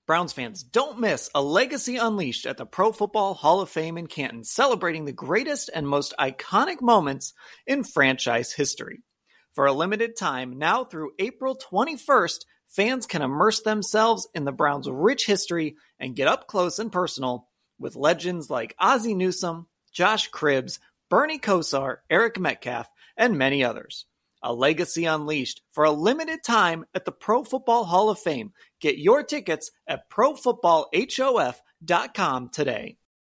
Browns fans, don't miss a Legacy Unleashed at the Pro Football Hall of Fame in Canton, celebrating the greatest and most iconic moments in franchise history. For a limited time, now through April 21st, fans can immerse themselves in the Browns' rich history and get up close and personal with legends like Ozzie Newsome, Josh Cribbs, Bernie Kosar, Eric Metcalf, and many others. A Legacy Unleashed for a limited time at the Pro Football Hall of Fame. Get your tickets at ProFootballHof.com today.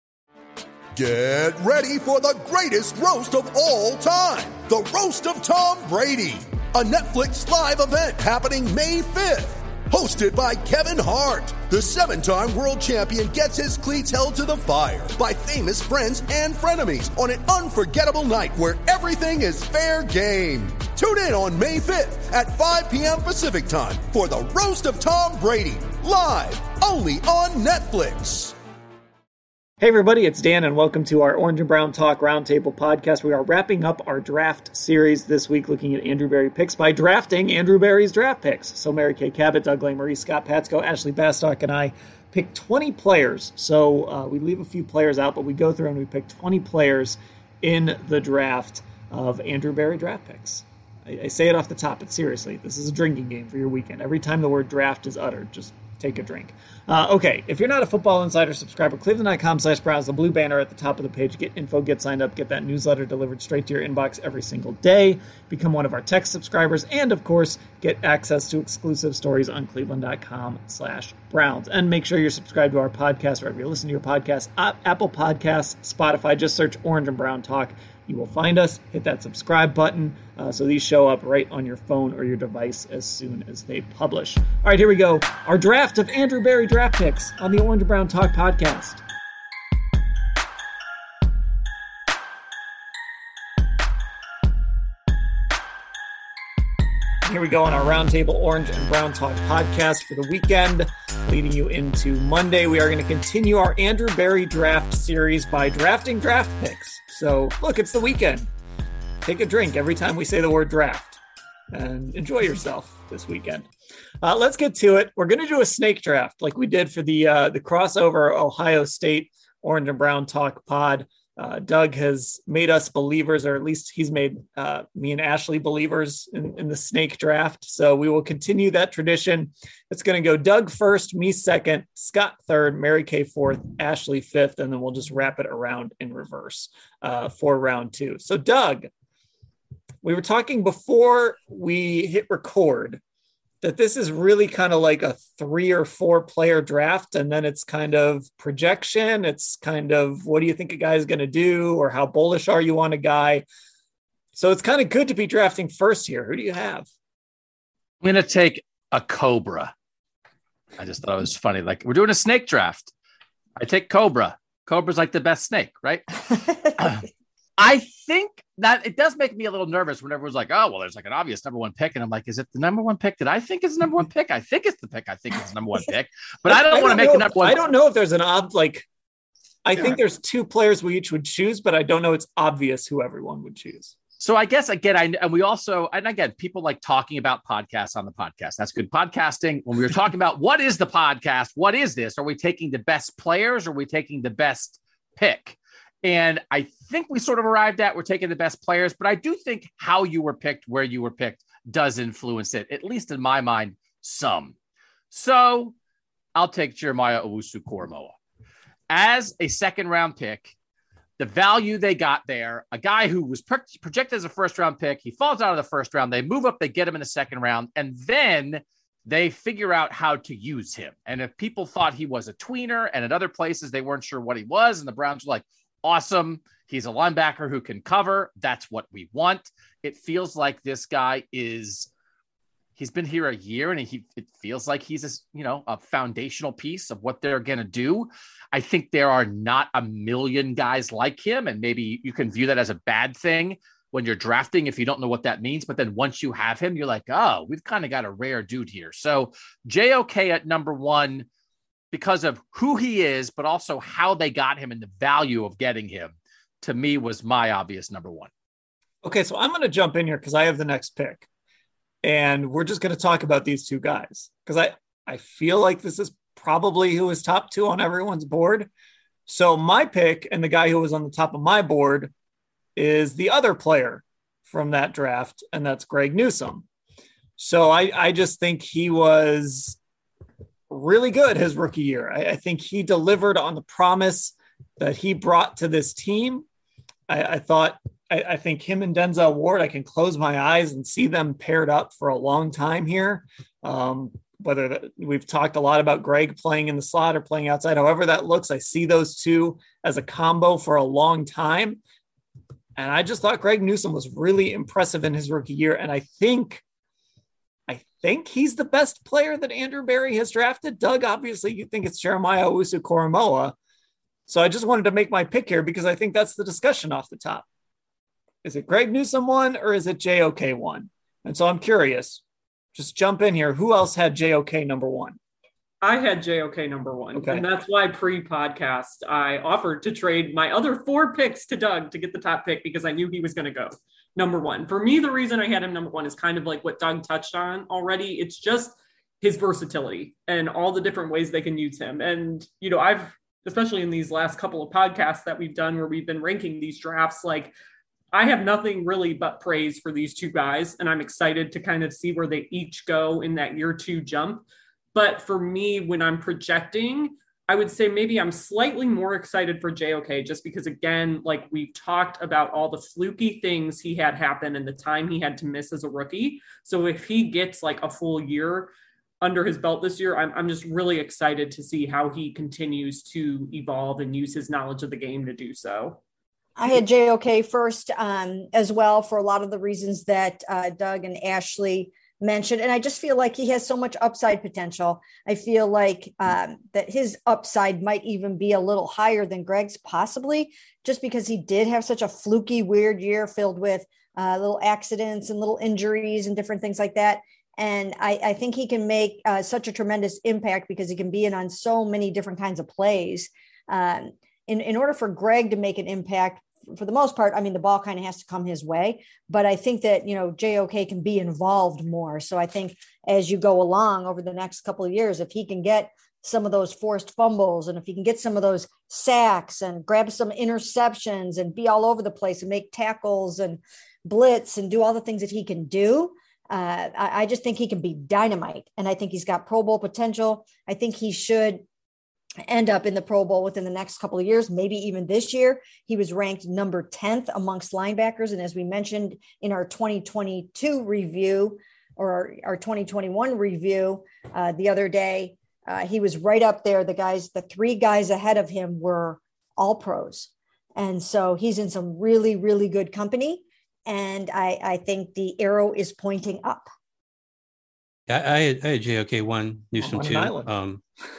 Get ready for the greatest roast of all time, the Roast of Tom Brady, a Netflix live event happening May 5th. Hosted by Kevin Hart, the 7-time world champion gets his cleats held to the fire by famous friends and frenemies on an unforgettable night where everything is fair game. Tune in on May 5th at 5 p.m. Pacific time for the Roast of Tom Brady, live only on Netflix. Hey everybody, it's Dan and welcome to our Orange and Brown Talk Roundtable podcast. We are wrapping up our draft series this week looking at Andrew Berry picks by drafting Andrew Berry's draft picks. So Mary Kay Cabot, Doug Lesmerises, Scott Patsko, Ashley Bastock, and I picked 20 players. So we leave a few players out, but we go through and we pick 20 players in the draft of Andrew Berry draft picks. I say it off the top, but seriously, this is a drinking game for your weekend. Every time the word draft is uttered, just take a drink. Okay, if you're not a Football Insider subscriber, cleveland.com/Browns, the blue banner at the top of the page. Get info, get signed up, get that newsletter delivered straight to your inbox every single day. Become one of our text subscribers, and of course, get access to exclusive stories on cleveland.com/Browns. And make sure you're subscribed to our podcast wherever you listen to your podcast, Apple Podcasts, Spotify. Just search Orange and Brown Talk. You will find us. Hit that subscribe button so these show up right on your phone or your device as soon as they publish. All right, here we go. Our draft of Andrew Berry draft picks on the Orange and Brown Talk podcast. Here we go on our Roundtable Orange and Brown Talk podcast for the weekend, leading you into Monday. We are going to continue our Andrew Berry draft series by drafting draft picks. So, look, it's the weekend. Take a drink every time we say the word draft and enjoy yourself this weekend. Let's get to it. We're going to do a snake draft like we did for the crossover Ohio State Orange and Brown Talk pod. Doug has made us believers, or at least he's made me and Ashley believers in the snake draft. So we will continue that tradition. It's going to go Doug first, me second, Scott third, Mary Kay fourth, Ashley fifth, and then we'll just wrap it around in reverse for round two. So Doug, we were talking before we hit record that this is really kind of like a 3 or 4 player draft. And then it's kind of projection. It's kind of, what do you think a guy is going to do? Or how bullish are you on a guy? So it's kind of good to be drafting first here. Who do you have? I'm going to take a Cobra. I just thought it was funny. Like, we're doing a snake draft. I take Cobra. Cobra's like the best snake, right? I think that it does make me a little nervous when everyone's like, oh, well, there's like an obvious number one pick. And I'm like, is it the number one pick that I think is the number one pick? I think it's the pick. I think it's the number one pick, but I don't want to make a number one. I don't know if there's an I think there's 2 players we each would choose, but I don't know it's obvious who everyone would choose. So I guess, again, people like talking about podcasts on the podcast. That's good podcasting. When we were talking about what is the podcast, what is this? Are we taking the best players? Or are we taking the best pick? And I think we sort of arrived at we're taking the best players, but I do think how you were picked, where you were picked, does influence it, at least in my mind, some. So I'll take Jeremiah Owusu-Koramoah. As a second-round pick, the value they got there, a guy who was projected as a first-round pick, he falls out of the first round, they move up, they get him in the second round, and then they figure out how to use him. And if people thought he was a tweener, and at other places they weren't sure what he was, and the Browns were like, awesome. He's a linebacker who can cover. That's what we want. It feels like this guy he's been here a year and it feels like he's a foundational piece of what they're going to do. I think there are not a million guys like him. And maybe you can view that as a bad thing when you're drafting, if you don't know what that means. But then once you have him, you're like, oh, we've kind of got a rare dude here. So JOK at number 1, because of who he is, but also how they got him and the value of getting him, to me, was my obvious number 1. Okay, so I'm going to jump in here because I have the next pick. And we're just going to talk about these 2 guys because I feel like this is probably who was top 2 on everyone's board. So my pick, and the guy who was on the top of my board, is the other player from that draft, and that's Greg Newsome. So I just think he was really good his rookie year. I think he delivered on the promise that he brought to this team. I think him and Denzel Ward, I can close my eyes and see them paired up for a long time here. We've talked a lot about Greg playing in the slot or playing outside, however that looks, I see those two as a combo for a long time. And I just thought Greg Newsome was really impressive in his rookie year. And I think he's the best player that Andrew Berry has drafted. Doug, obviously you think it's Jeremiah Owusu-Koramoah. So I just wanted to make my pick here because I think that's the discussion off the top. Is it Greg Newsome 1 or is it JOK 1? And so I'm curious, just jump in here. Who else had JOK number 1? I had JOK number 1. Okay. And that's why pre-podcast, I offered to trade my other 4 picks to Doug to get the top pick because I knew he was going to go number 1. For me, the reason I had him number 1 is kind of like what Doug touched on already. It's just his versatility and all the different ways they can use him. And, I've, especially in these last couple of podcasts that we've done where we've been ranking these drafts, like I have nothing really but praise for these 2 guys. And I'm excited to kind of see where they each go in that year 2 jump. But for me, when I'm projecting, I would say maybe I'm slightly more excited for JOK just because, again, like we've talked about all the fluky things he had happen and the time he had to miss as a rookie. So if he gets like a full year under his belt this year, I'm just really excited to see how he continues to evolve and use his knowledge of the game to do so. I had JOK first as well for a lot of the reasons that Doug and Ashley mentioned. And I just feel like he has so much upside potential. I feel like that his upside might even be a little higher than Greg's possibly, just because he did have such a fluky, weird year filled with little accidents and little injuries and different things like that. And I think he can make such a tremendous impact because he can be in on so many different kinds of plays. In order for Greg to make an impact, for the most part, I mean, the ball kind of has to come his way, but I think that, JOK can be involved more. So I think as you go along over the next couple of years, if he can get some of those forced fumbles and if he can get some of those sacks and grab some interceptions and be all over the place and make tackles and blitz and do all the things that he can do, I just think he can be dynamite. And I think he's got Pro Bowl potential. I think he should end up in the Pro Bowl within the next couple of years, maybe even this year. He was ranked number 10th amongst linebackers. And as we mentioned in our 2022 review or our 2021 review the other day, he was right up there. The 3 guys ahead of him were all pros. And so he's in some really, really good company. And I think the arrow is pointing up. I had JOK 1, Newsome 2.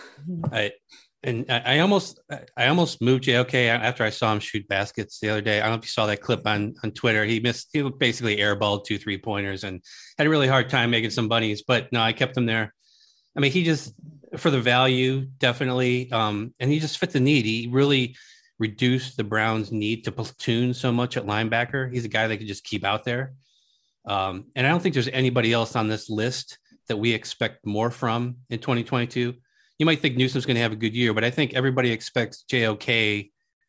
I almost moved JOK after I saw him shoot baskets the other day. I don't know if you saw that clip on Twitter. He basically airballed 2 3-pointers and had a really hard time making some bunnies, but no, I kept him there. I mean, he just, for the value, definitely. And he just fit the need. He really reduced the Browns' need to platoon so much at linebacker. He's a guy they could just keep out there. And I don't think there's anybody else on this list that we expect more from in 2022. You might think Newsome's going to have a good year, but I think everybody expects JOK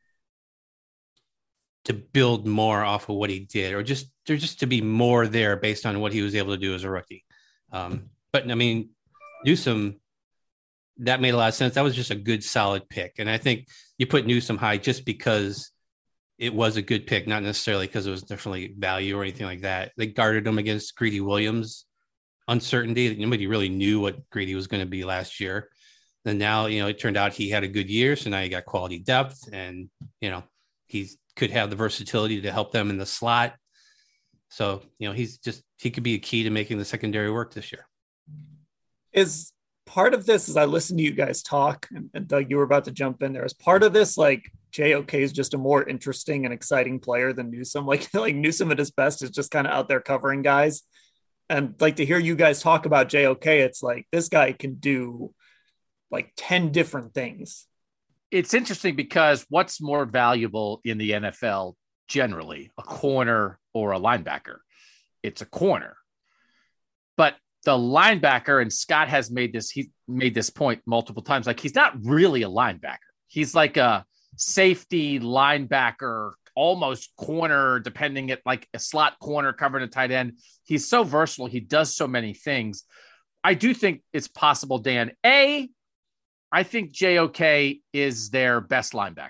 to build more off of what he did, or just to be more there based on what he was able to do as a rookie. But I mean, Newsome, that made a lot of sense. That was just a good, solid pick. And I think you put Newsome high just because it was a good pick, not necessarily because it was definitely value or anything like that. They guarded him against Greedy Williams' uncertainty. Nobody really knew what Greedy was going to be last year. And now, it turned out he had a good year. So now you got quality depth and, he could have the versatility to help them in the slot. So, he could be a key to making the secondary work this year. Is part of this, as I listen to you guys talk, and Doug, you were about to jump in there, is part of this, like JOK is just a more interesting and exciting player than Newsome. Like Newsome at his best is just kind of out there covering guys. And like to hear you guys talk about JOK, it's like this guy can do like 10 different things. It's interesting because what's more valuable in the NFL generally, a corner or a linebacker? It's a corner. But the linebacker, and Scott has made this point multiple times. Like, he's not really a linebacker. He's like a safety linebacker, almost corner, depending at like a slot corner covering a tight end. He's so versatile. He does so many things. I do think it's possible, Dan. I think JOK is their best linebacker,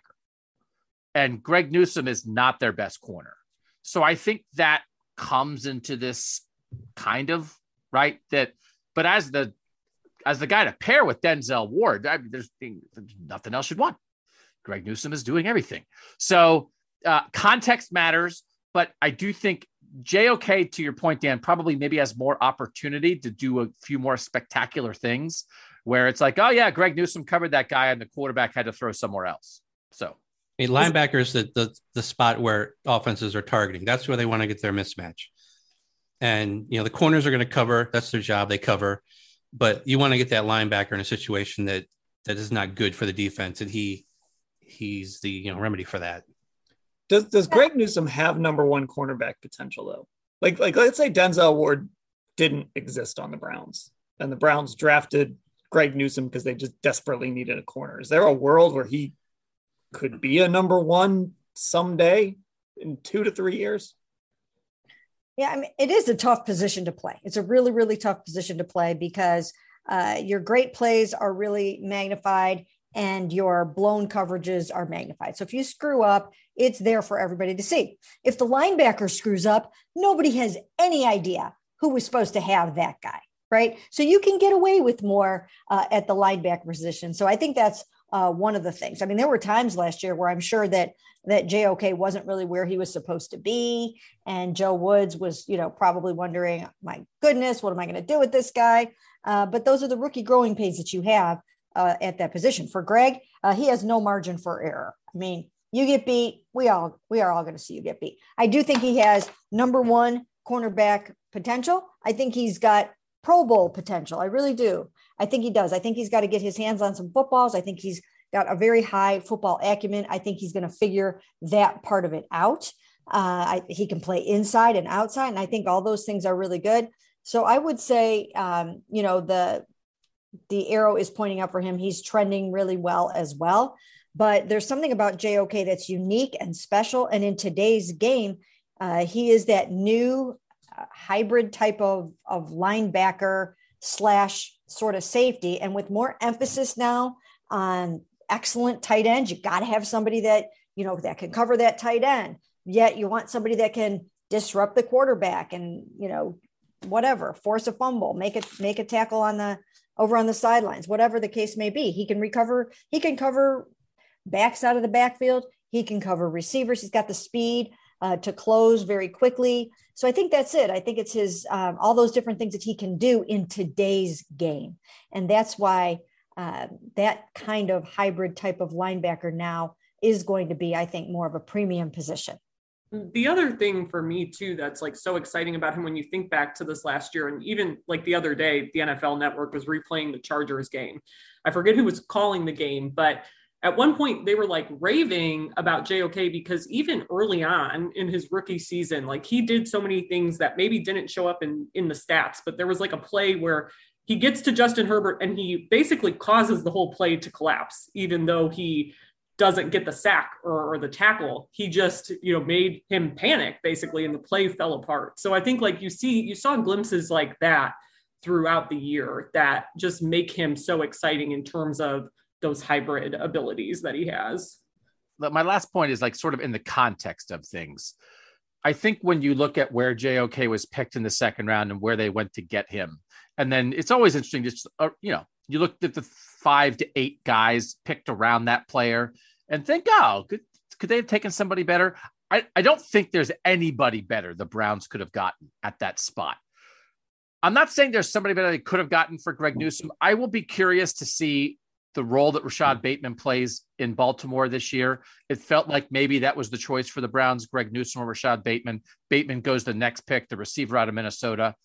and Greg Newsome is not their best corner. So I think that comes into this kind of right but as the guy to pair with Denzel Ward, I mean, there's nothing else you'd want. Greg Newsome is doing everything. So context matters, but I do think JOK, to your point, Dan, probably maybe has more opportunity to do a few more spectacular things where it's like, oh yeah, Greg Newsome covered that guy and the quarterback had to throw somewhere else. So I mean, linebackers, the spot where offenses are targeting. That's where they want to get their mismatch. And, the corners are going to cover. That's their job. They cover. But you want to get that linebacker in a situation that is not good for the defense. And he's the remedy for that. Does Greg Newsome have number one cornerback potential, though? Like let's say Denzel Ward didn't exist on the Browns, and the Browns drafted Greg Newsome because they just desperately needed a corner. Is there a world where he could be a number one someday in 2 to 3 years? Yeah, I mean, it is a tough position to play. It's a really, really tough position to play because your great plays are really magnified and your blown coverages are magnified. So if you screw up, it's there for everybody to see. If the linebacker screws up, nobody has any idea who was supposed to have that guy, right? So you can get away with more at the linebacker position. So I think that's one of the things. I mean, there were times last year where I'm sure that JOK wasn't really where he was supposed to be. And Joe Woods was, probably wondering, my goodness, what am I going to do with this guy? But those are the rookie growing pains that you have at that position. For Greg, he has no margin for error. I mean, you get beat. We are all going to see you get beat. I do think he has number one cornerback potential. I think he's got Pro Bowl potential. I really do. I think he does. I think he's got to get his hands on some footballs. I think he's got a very high football acumen. I think he's going to figure that part of it out. He can play inside and outside, and I think all those things are really good. So I would say, the arrow is pointing up for him. He's trending really well as well. But there's something about JOK that's unique and special. And in today's game, he is that new hybrid type of linebacker / sort of safety. And with more emphasis now on excellent tight ends, you got to have somebody that, that can cover that tight end. Yet you want somebody that can disrupt the quarterback and, whatever, force a fumble, make a tackle over on the sidelines, whatever the case may be. He can cover backs out of the backfield. He can cover receivers. He's got the speed to close very quickly. So I think that's it. I think it's his, all those different things that he can do in today's game. And that's why that kind of hybrid type of linebacker now is going to be, I think, more of a premium position. The other thing for me too, that's like so exciting about him when you think back to this last year, and even like the other day, the NFL Network was replaying the Chargers game. I forget who was calling the game, but at one point they were like raving about JOK because even early on in his rookie season, like he did so many things that maybe didn't show up in the stats, but there was like a play where he gets to Justin Herbert and he basically causes the whole play to collapse, even though he doesn't get the sack or the tackle. He just, made him panic basically, and the play fell apart. So I think like you saw glimpses like that throughout the year that just make him so exciting in terms of those hybrid abilities that he has. My last point is like sort of in the context of things. I think when you look at where JOK was picked in the second round and where they went to get him, and then it's always interesting, just, you looked at the 5 to 8 guys picked around that player and think, oh, could they have taken somebody better? I don't think there's anybody better the Browns could have gotten at that spot. I'm not saying there's somebody better they could have gotten for Greg Newsome. I will be curious to see the role that Rashad Bateman plays in Baltimore this year. It felt like maybe that was the choice for the Browns, Greg Newsome or Rashad Bateman. Bateman goes the next pick, the receiver out of Minnesota.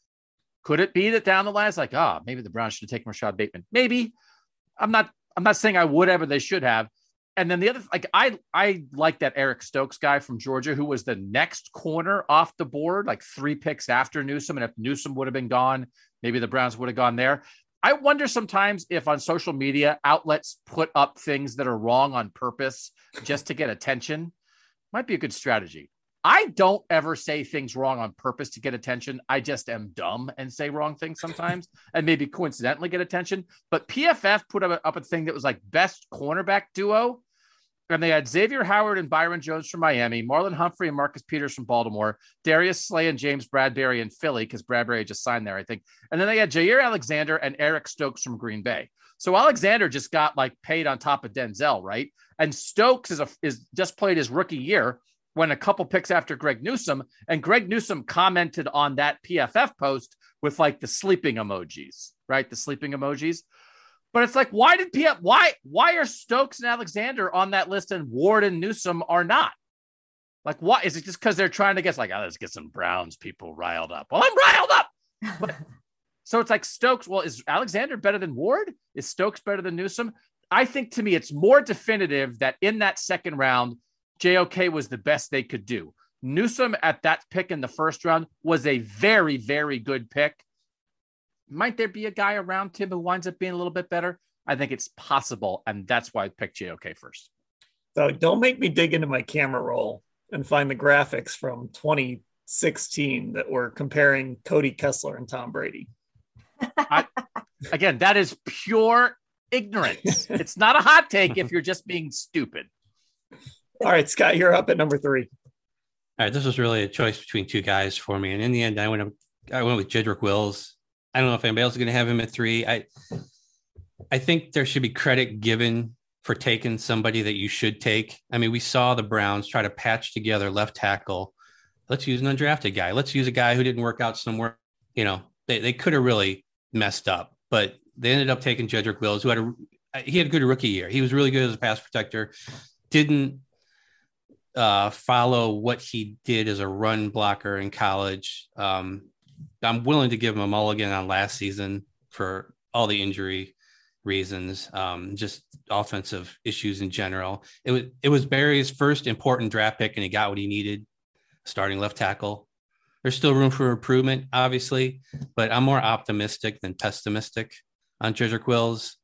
Could it be that down the line, it's like, maybe the Browns should have taken Rashad Bateman? Maybe. I'm not saying I would have, or they should have. And then the other, like, I like that Eric Stokes guy from Georgia, who was the next corner off the board, like 3 picks after Newsome. And if Newsome would have been gone, maybe the Browns would have gone there. I wonder sometimes if on social media outlets put up things that are wrong on purpose just to get attention. Might be a good strategy. I don't ever say things wrong on purpose to get attention. I just am dumb and say wrong things sometimes and maybe coincidentally get attention. But PFF put up a thing that was like best cornerback duo. And they had Xavier Howard and Byron Jones from Miami, Marlon Humphrey and Marcus Peters from Baltimore, Darius Slay and James Bradbury in Philly, because Bradbury just signed there, I think. And then they had Jair Alexander and Eric Stokes from Green Bay. So Alexander just got like paid on top of Denzel, right? And Stokes is just played his rookie year, went a couple picks after Greg Newsome, and Greg Newsome commented on that PFF post with like the sleeping emojis, right? The sleeping emojis. But it's like, why are Stokes and Alexander on that list and Ward and Newsome are not? Like, why? Is it just because they're trying to get like, let's get some Browns people riled up? Well, I'm riled up. But, so it's like Stokes. Well, is Alexander better than Ward? Is Stokes better than Newsome? I think to me, it's more definitive that in that second round, JOK was the best they could do. Newsome at that pick in the first round was a very, very good pick. Might there be a guy around him who winds up being a little bit better? I think it's possible, and that's why I picked JOK first. So don't make me dig into my camera roll and find the graphics from 2016 that were comparing Cody Kessler and Tom Brady. Again, that is pure ignorance. It's not a hot take if you're just being stupid. All right, Scott, you're up at number 3. All right, this was really a choice between two guys for me, and in the end, I went with Jedrick Wills. I don't know if anybody else is going to have him at 3. I think there should be credit given for taking somebody that you should take. I mean, we saw the Browns try to patch together left tackle. Let's use an undrafted guy. Let's use a guy who didn't work out somewhere. You know, they could have really messed up, but they ended up taking Jedrick Wills, who had a good rookie year. He was really good as a pass protector. Didn't follow what he did as a run blocker in college. I'm willing to give him a mulligan on last season for all the injury reasons, just offensive issues in general. It was Barry's first important draft pick, and he got what he needed, starting left tackle. There's still room for improvement, obviously, but I'm more optimistic than pessimistic on Jedrick Wills.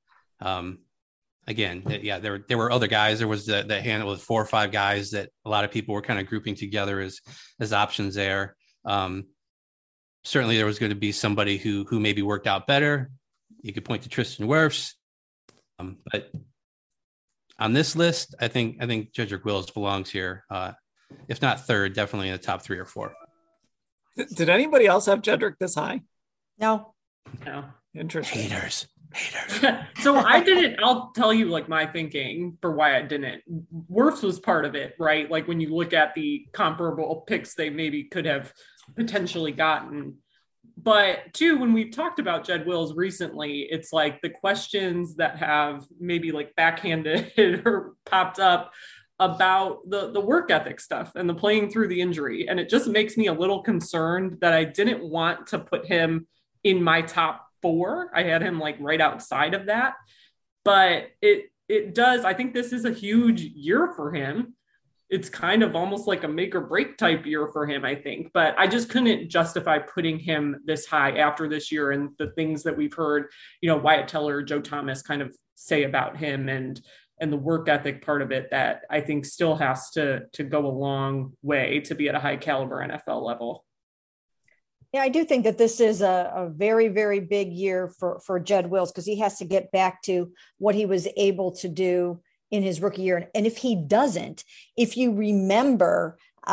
Again, yeah, there were other guys. There was that handle with 4 or 5 guys that a lot of people were kind of grouping together as options there. Certainly there was going to be somebody who maybe worked out better. You could point to Tristan Wirfs. But on this list, I think Jedrick Wills belongs here. If not third, definitely in the top 3 or 4. Did anybody else have Jedrick this high? No. Interesting. Haters. So I didn't, I'll tell you like my thinking for why I didn't. Wirfs was part of it, right? Like when you look at the comparable picks they maybe could have potentially gotten. But 2, when we've talked about Jed Wills recently, it's like the questions that have maybe like backhanded or popped up about the work ethic stuff and the playing through the injury. And it just makes me a little concerned that I didn't want to put him in my top 4. I had him like right outside of that, but it does. I think this is a huge year for him. It's kind of almost like a make or break type year for him, I think, but I just couldn't justify putting him this high after this year and the things that we've heard, Wyatt Teller, Joe Thomas kind of say about him and the work ethic part of it that I think still has to go a long way to be at a high caliber NFL level. Yeah, I do think that this is a very, very big year for Jed Wills because he has to get back to what he was able to do in his rookie year. And if he doesn't, if you remember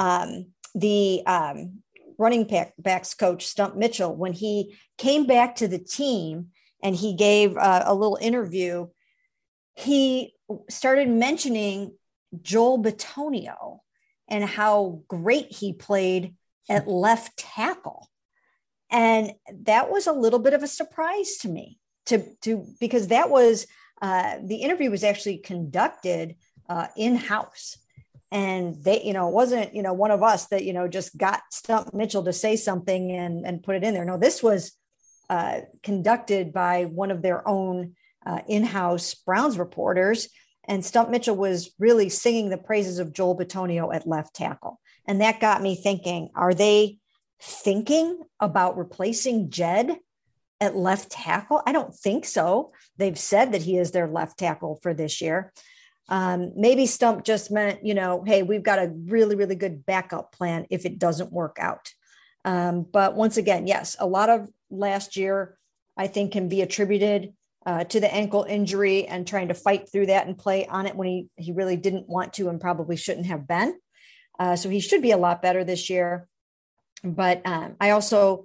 the running backs coach, Stump Mitchell, when he came back to the team and he gave a little interview, he started mentioning Joel Bitonio and how great he played at left tackle. And that was a little bit of a surprise to me because that was the interview was actually conducted in-house. And they, it wasn't, one of us that, just got Stump Mitchell to say something and put it in there. No, this was conducted by one of their own in-house Browns reporters. And Stump Mitchell was really singing the praises of Joel Bitonio at left tackle. And that got me thinking, are they thinking about replacing Jed at left tackle? I don't think so. They've said that he is their left tackle for this year. Maybe Stump just meant, hey, we've got a really, really good backup plan if it doesn't work out. But once again, yes, a lot of last year, I think, can be attributed to the ankle injury and trying to fight through that and play on it when he really didn't want to and probably shouldn't have been. So he should be a lot better this year. But I also,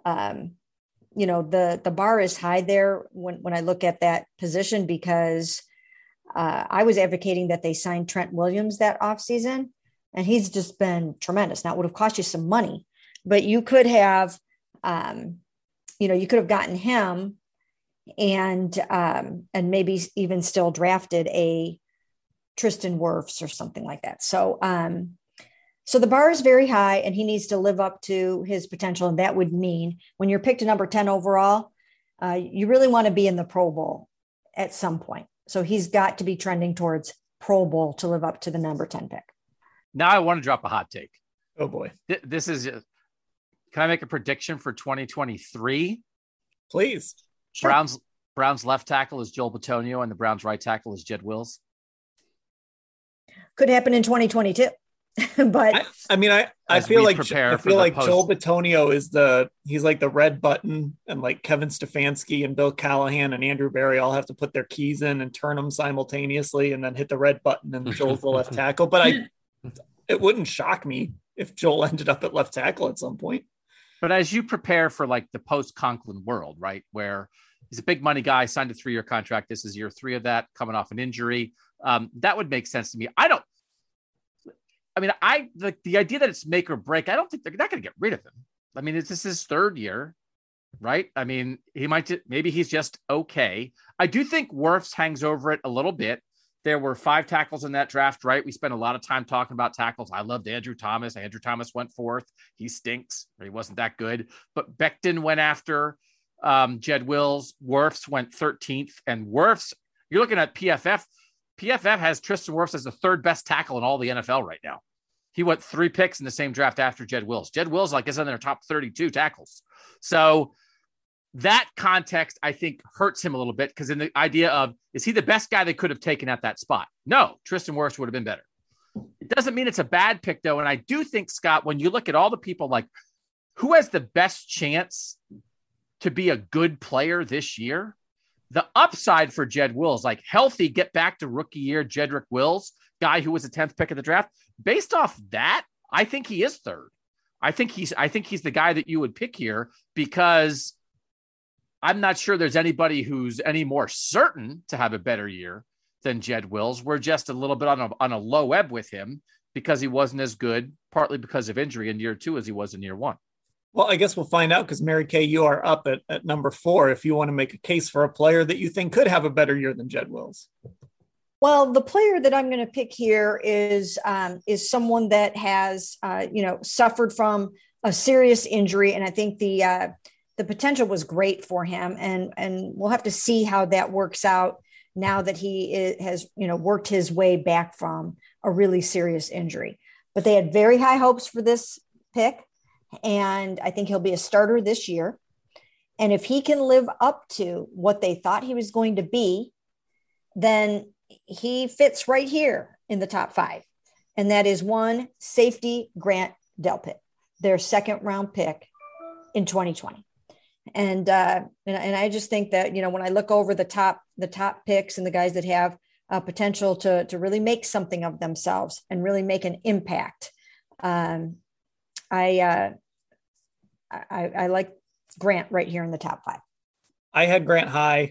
the bar is high there when I look at that position, because I was advocating that they sign Trent Williams that offseason, and he's just been tremendous. Now, it would have cost you some money, but you could have, gotten him and maybe even still drafted a Tristan Wirfs or something like that. So the bar is very high, and he needs to live up to his potential. And that would mean when you're picked to number 10 overall, you really want to be in the Pro Bowl at some point. So he's got to be trending towards Pro Bowl to live up to the number 10 pick. Now I want to drop a hot take. Oh boy. This is, can I make a prediction for 2023? Please. Sure. Browns left tackle is Joel Bitonio, and the Browns right tackle is Jed Wills. Could happen in 2022. But I feel like Joel Bitonio is he's like the red button, and like Kevin Stefanski and Bill Callahan and Andrew Berry all have to put their keys in and turn them simultaneously and then hit the red button, and Joel's the left tackle. But it wouldn't shock me if Joel ended up at left tackle at some point. But as you prepare for like the post Conklin world, right, where he's a big money guy, signed a 3-year contract. This is year 3 of that, coming off an injury. That would make sense to me. The idea that it's make or break, I don't think they're not going to get rid of him. I mean, this is his 3rd year, right? I mean, maybe he's just okay. I do think Wirfs hangs over it a little bit. There were 5 tackles in that draft, right? We spent a lot of time talking about tackles. I loved Andrew Thomas. Andrew Thomas went 4th. He stinks, or he wasn't that good. But Becton went after Jed Wills. Wirfs went 13th. And Wirfs, you're looking at PFF. PFF has Tristan Wirfs as the 3rd best tackle in all the NFL right now. He went 3 picks in the same draft after Jed Wills. Jed Wills is in their top 32 tackles. So that context, I think, hurts him a little bit, because in the idea of, is he the best guy they could have taken at that spot? No, Tristan Wirfs would have been better. It doesn't mean it's a bad pick, though. And I do think, Scott, when you look at all the people, like, who has the best chance to be a good player this year? The upside for Jed Wills, like healthy, get back to rookie year, Jedrick Wills, guy who was the 10th pick of the draft. Based off that, I think he is 3rd. I think he's the guy that you would pick here, because I'm not sure there's anybody who's any more certain to have a better year than Jed Wills. We're just a little bit on a low ebb with him because he wasn't as good, partly because of injury in year 2 as he was in year 1. Well, I guess we'll find out, because Mary Kay, you are up at number 4 if you want to make a case for a player that you think could have a better year than Jed Wills. Well, the player that I'm going to pick here is someone that has, suffered from a serious injury. And I think the potential was great for him. And we'll have to see how that works out now that he has worked his way back from a really serious injury. But they had very high hopes for this pick. And I think he'll be a starter this year. And if he can live up to what they thought he was going to be, then he fits right here in the top 5. And that is one safety, Grant Delpit, their 2nd round pick in 2020. And I just think that, when I look over the top picks and the guys that have potential to really make something of themselves and really make an impact, I like Grant right here in the top 5. I had Grant high.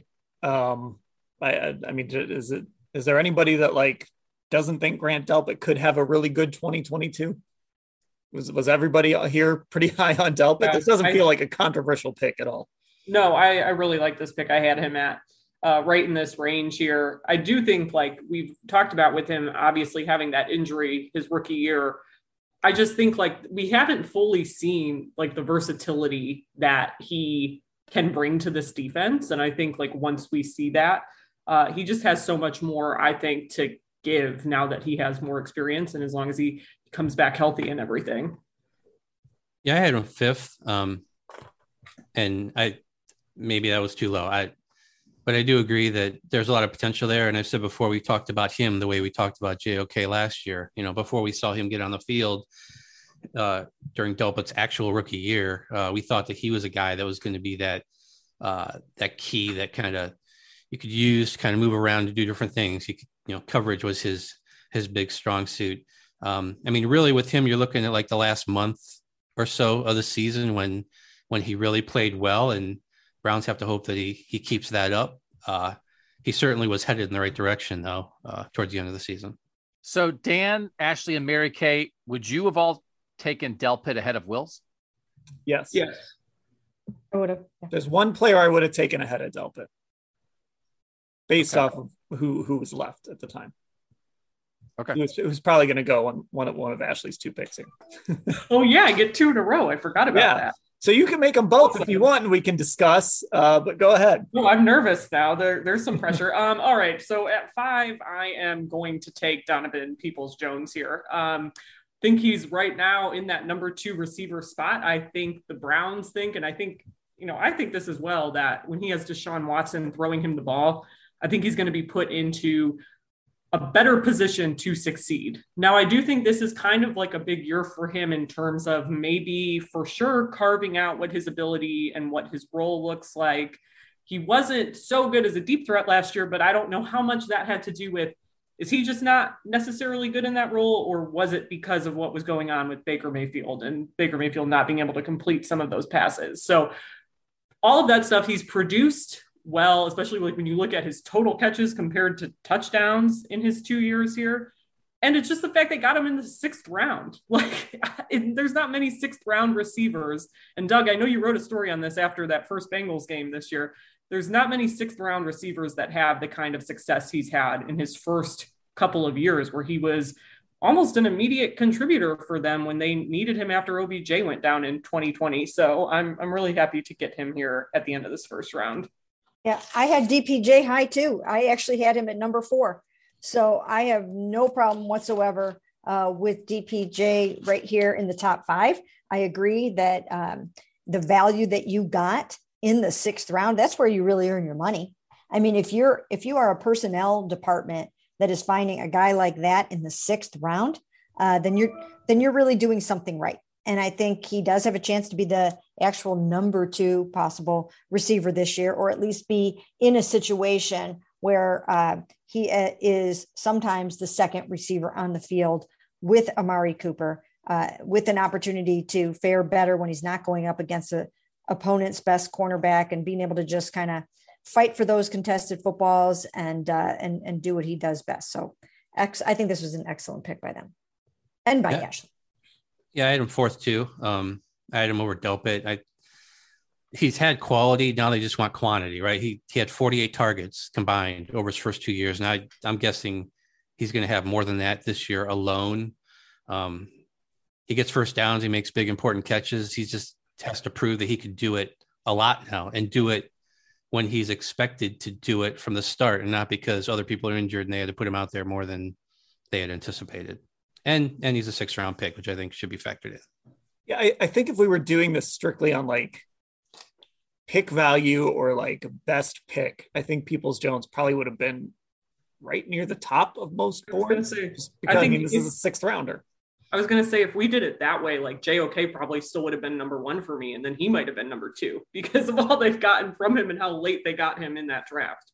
Is there anybody that doesn't think Grant Delpit could have a really good 2022? Was everybody here pretty high on Delpit? Yeah, this doesn't feel like a controversial pick at all. No, I really like this pick. I had him at right in this range here. I do think, like we've talked about with him, obviously having that injury his rookie year, I just think we haven't fully seen the versatility that he can bring to this defense. And I think once we see that, he just has so much more, I think, to give now that he has more experience, and as long as he comes back healthy and everything. Yeah, I had him 5th. And maybe that was too low. But I do agree that there's a lot of potential there. And I've said before, we talked about him the way we talked about JOK last year. Before we saw him get on the field during Delpit's actual rookie year, we thought that he was a guy that was going to be that key that kind of you could use to kind of move around to do different things. Coverage was his big strong suit. Really with him, you're looking at like the last month or so of the season when he really played well, and Browns have to hope that he keeps that up. He certainly was headed in the right direction though, towards the end of the season. So Dan, Ashley, and Mary Kay, would you have all taken Delpit ahead of Wills? Yes. I would have. There's one player I would have taken ahead of Delpit based off of who was left at the time. Okay. It was probably going to go on one of Ashley's 2 picks. Oh yeah, I get 2 in a row. I forgot about that. So you can make them both if you want, and we can discuss. But go ahead. Oh, I'm nervous now. There's some pressure. All right. So at 5, I am going to take Donovan Peoples-Jones here. Think he's right now in that number 2 receiver spot. I think the Browns think, and I think this as well, that when he has Deshaun Watson throwing him the ball, I think he's going to be put into a better position to succeed. Now, I do think this is kind of like a big year for him in terms of maybe for sure carving out what his ability and what his role looks like. He wasn't so good as a deep threat last year, but I don't know how much that had to do with, is he just not necessarily good in that role, or was it because of what was going on with Baker Mayfield and Baker Mayfield not being able to complete some of those passes? So all of that stuff he's produced well, especially like when you look at his total catches compared to touchdowns in his 2 years here. And it's just the fact they got him in the 6th round. There's not many 6th round receivers. And Doug, I know you wrote a story on this after that first Bengals game this year. There's not many 6th round receivers that have the kind of success he's had in his first couple of years, where he was almost an immediate contributor for them when they needed him after OBJ went down in 2020. So I'm really happy to get him here at the end of this first round. Yeah, I had DPJ high too. I actually had him at number 4. So I have no problem whatsoever with DPJ right here in the top 5. I agree that the value that you got in the 6th round, that's where you really earn your money. I mean, if you are a personnel department that is finding a guy like that in the 6th round, then you're really doing something right. And I think he does have a chance to be the actual number 2 possible receiver this year, or at least be in a situation where he is sometimes the second receiver on the field with Amari Cooper, with an opportunity to fare better when he's not going up against the opponent's best cornerback, and being able to just kind of fight for those contested footballs and do what he does best. So I think this was an excellent pick by them and by Ashley. Yeah, I had him 4th too. I had him over Delpit. He's had quality. Now they just want quantity, right? He had 48 targets combined over his first 2 years. And I'm guessing he's going to have more than that this year alone. He gets first downs. He makes big, important catches. He just has to prove that he could do it a lot now, and do it when he's expected to do it from the start, and not because other people are injured and they had to put him out there more than they had anticipated. And he's a 6th round pick, which I think should be factored in. Yeah, I think if we were doing this strictly on like pick value or like best pick, I think Peoples-Jones probably would have been right near the top of most boards. Just because, this is a 6th rounder. I was going to say, if we did it that way, like JOK probably still would have been number 1 for me, and then he might have been number 2 because of all they've gotten from him and how late they got him in that draft.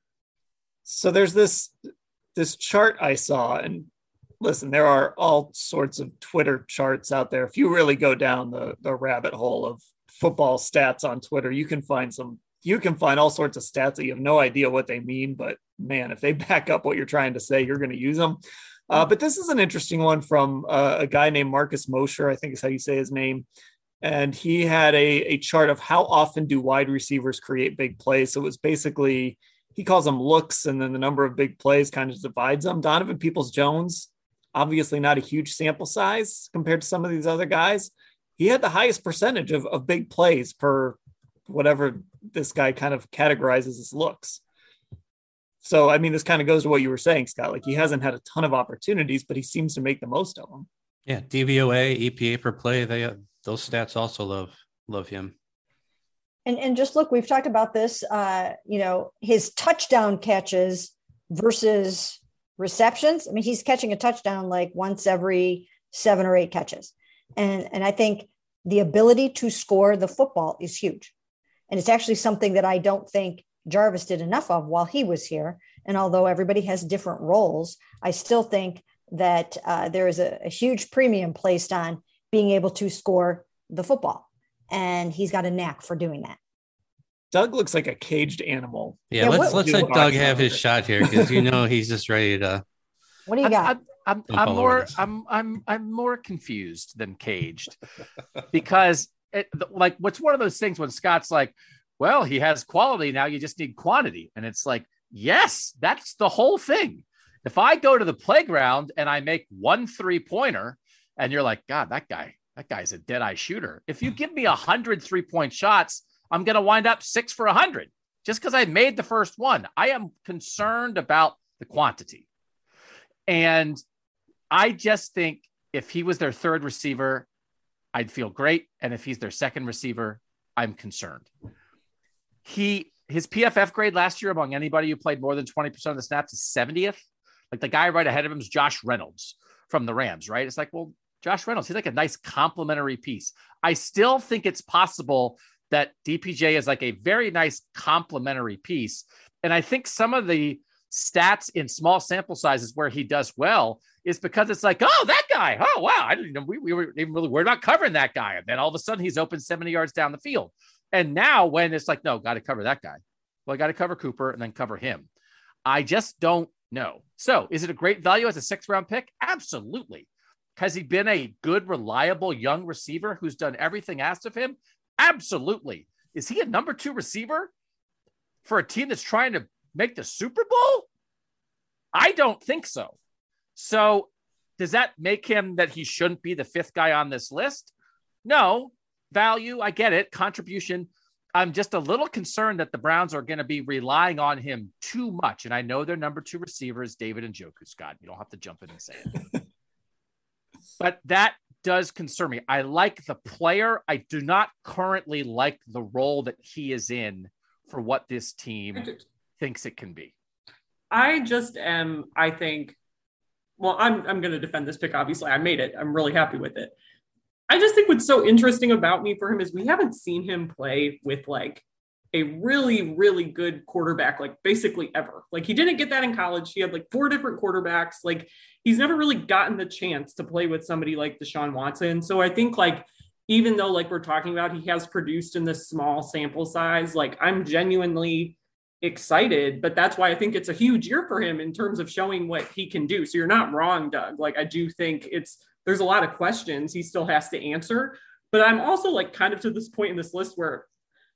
So there's this chart I saw, and listen, there are all sorts of Twitter charts out there. If you really go down the rabbit hole of football stats on Twitter, you can find all sorts of stats that you have no idea what they mean, but man, if they back up what you're trying to say, you're going to use them. But this is an interesting one from a guy named Marcus Mosher, I think is how you say his name. And he had a chart of how often do wide receivers create big plays. So it was basically, he calls them looks, and then the number of big plays kind of divides them. Donovan Peoples-Jones, obviously not a huge sample size compared to some of these other guys. He had the highest percentage of big plays per whatever this guy kind of categorizes as looks. So, I mean, this kind of goes to what you were saying, Scott. Like, he hasn't had a ton of opportunities, but he seems to make the most of them. Yeah, DVOA, EPA per play, those stats also love him. And just look, we've talked about this, his touchdown catches versus receptions. I mean, he's catching a touchdown like once every 7 or 8 catches. And I think the ability to score the football is huge. And it's actually something that I don't think Jarvis did enough of while he was here. And although everybody has different roles, I still think that there is a huge premium placed on being able to score the football. And he's got a knack for doing that. Doug looks like a caged animal. Yeah, let's let Doug have his shot here, because he's just ready to. What do you got? I'm more confused than caged, because what's one of those things when Scott's like, well, he has quality now, you just need quantity, and it's like, yes, that's the whole thing. If I go to the playground and I make 1 3-pointer, and you're like, God, that guy's a dead-eye shooter. If you give me 100 3-point shots, I'm going to wind up 6 for 100 just because I made the first one. I am concerned about the quantity. And I just think if he was their third receiver, I'd feel great. And if he's their second receiver, I'm concerned. His PFF grade last year among anybody who played more than 20% of the snaps is 70th. Like the guy right ahead of him is Josh Reynolds from the Rams, right? It's like, well, Josh Reynolds, he's like a nice complementary piece. I still think it's possible that DPJ is like a very nice complementary piece. And I think some of the stats in small sample sizes where he does well is because it's like, oh, that guy. Oh, wow. I didn't know we were even really, we're not covering that guy. And then all of a sudden he's open 70 yards down the field. And now when it's like, no, got to cover that guy. Well, I got to cover Cooper and then cover him. I just don't know. So is it a great value as a 6th-round pick? Absolutely. Has he been a good, reliable young receiver who's done everything asked of him? Absolutely. Is he a number 2 receiver for a team that's trying to make the Super Bowl? I don't think so. So does that make him that he shouldn't be the 5th guy on this list? No. Value, I get it. Contribution. I'm just a little concerned that the Browns are going to be relying on him too much. And I know their number 2 receiver is David Njoku, Scott. You don't have to jump in and say it. But that does concern me. I like the player. I do not currently like the role that he is in for what this team thinks it can be. I just am, I think, well, I'm going to defend this pick. Obviously, I made it. I'm really happy with it. I just think what's so interesting about me for him is we haven't seen him play with like a really, really good quarterback, like basically ever. Like he didn't get that in college. He had like 4 different quarterbacks. Like he's never really gotten the chance to play with somebody like Deshaun Watson. So I think like, even though like we're talking about, he has produced in this small sample size, like I'm genuinely excited, but that's why I think it's a huge year for him in terms of showing what he can do. So you're not wrong, Doug. Like I do think there's a lot of questions he still has to answer, but I'm also like kind of to this point in this list where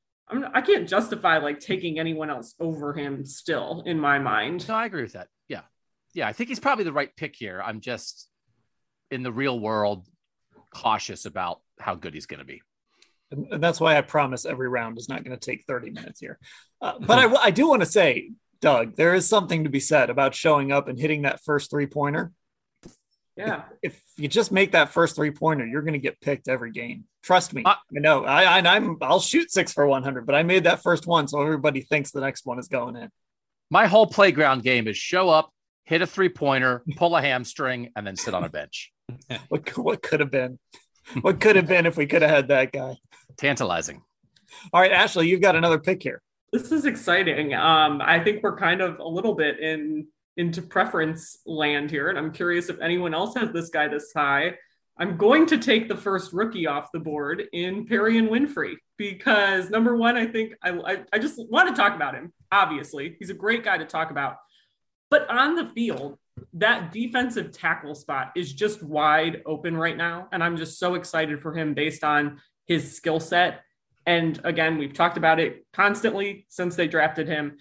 I can't justify like taking anyone else over him still in my mind. No, I agree with that. Yeah. Yeah. I think he's probably the right pick here. I'm just in the real world cautious about how good he's going to be. And that's why I promise every round is not going to take 30 minutes here. But I do want to say, Doug, there is something to be said about showing up and hitting that first 3-pointer. Yeah. If you just make that first 3-pointer, you're going to get picked every game. Trust me. I know. I'll shoot 6 for 100, but I made that first one, so everybody thinks the next one is going in. My whole playground game is show up, hit a 3-pointer, pull a hamstring, and then sit on a bench. What could have been? What could have been if we could have had that guy? Tantalizing. All right, Ashley, you've got another pick here. This is exciting. I think we're kind of a little bit into preference land here, and I'm curious if anyone else has this guy this high. I'm going to take the first rookie off the board in Perrion Winfrey because number one, I think I just want to talk about him. Obviously, he's a great guy to talk about, but on the field, that defensive tackle spot is just wide open right now. And I'm just so excited for him based on his skill set. And again, we've talked about it constantly since they drafted him,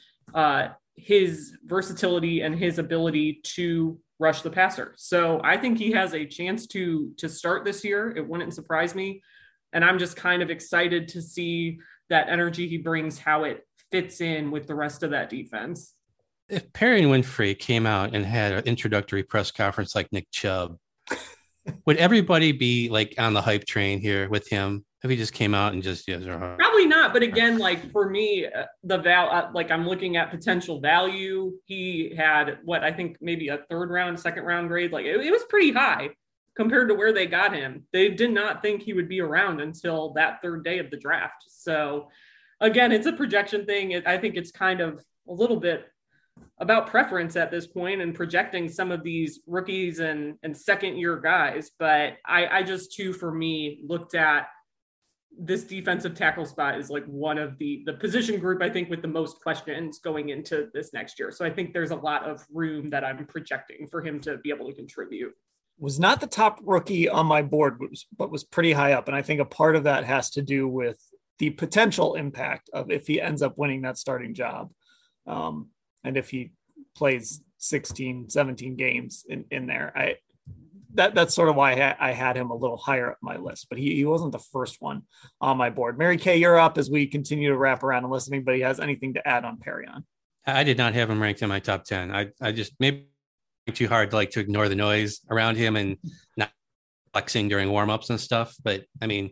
his versatility and his ability to rush the passer. So I think he has a chance to start this year. It wouldn't surprise me. And I'm just kind of excited to see that energy he brings, how it fits in with the rest of that defense. If Perrion Winfrey came out and had an introductory press conference like Nick Chubb, would everybody be like on the hype train here with him? If he just came out and just probably not. But again, like for me, like I'm looking at potential value. He had what I think maybe a second round grade. Like it was pretty high compared to where they got him. They did not think he would be around until that third day of the draft. So again, it's a projection thing. I think it's kind of a little bit about preference at this point and projecting some of these rookies and second year guys. But I just too, for me, looked at this defensive tackle spot is like one of the position group, I think, with the most questions going into this next year. So I think there's a lot of room that I'm projecting for him to be able to contribute. Was not the top rookie on my board, but was pretty high up. And I think a part of that has to do with the potential impact of if he ends up winning that starting job. And if he plays 16, 17 games in there, that's sort of why I had him a little higher up my list, but he wasn't the first one on my board. Mary Kay, you're up as we continue to wrap around and listen to anybody has anything to add on Perrion. I did not have him ranked in my top 10. I just maybe too hard to ignore the noise around him and not flexing during warmups and stuff. But I mean,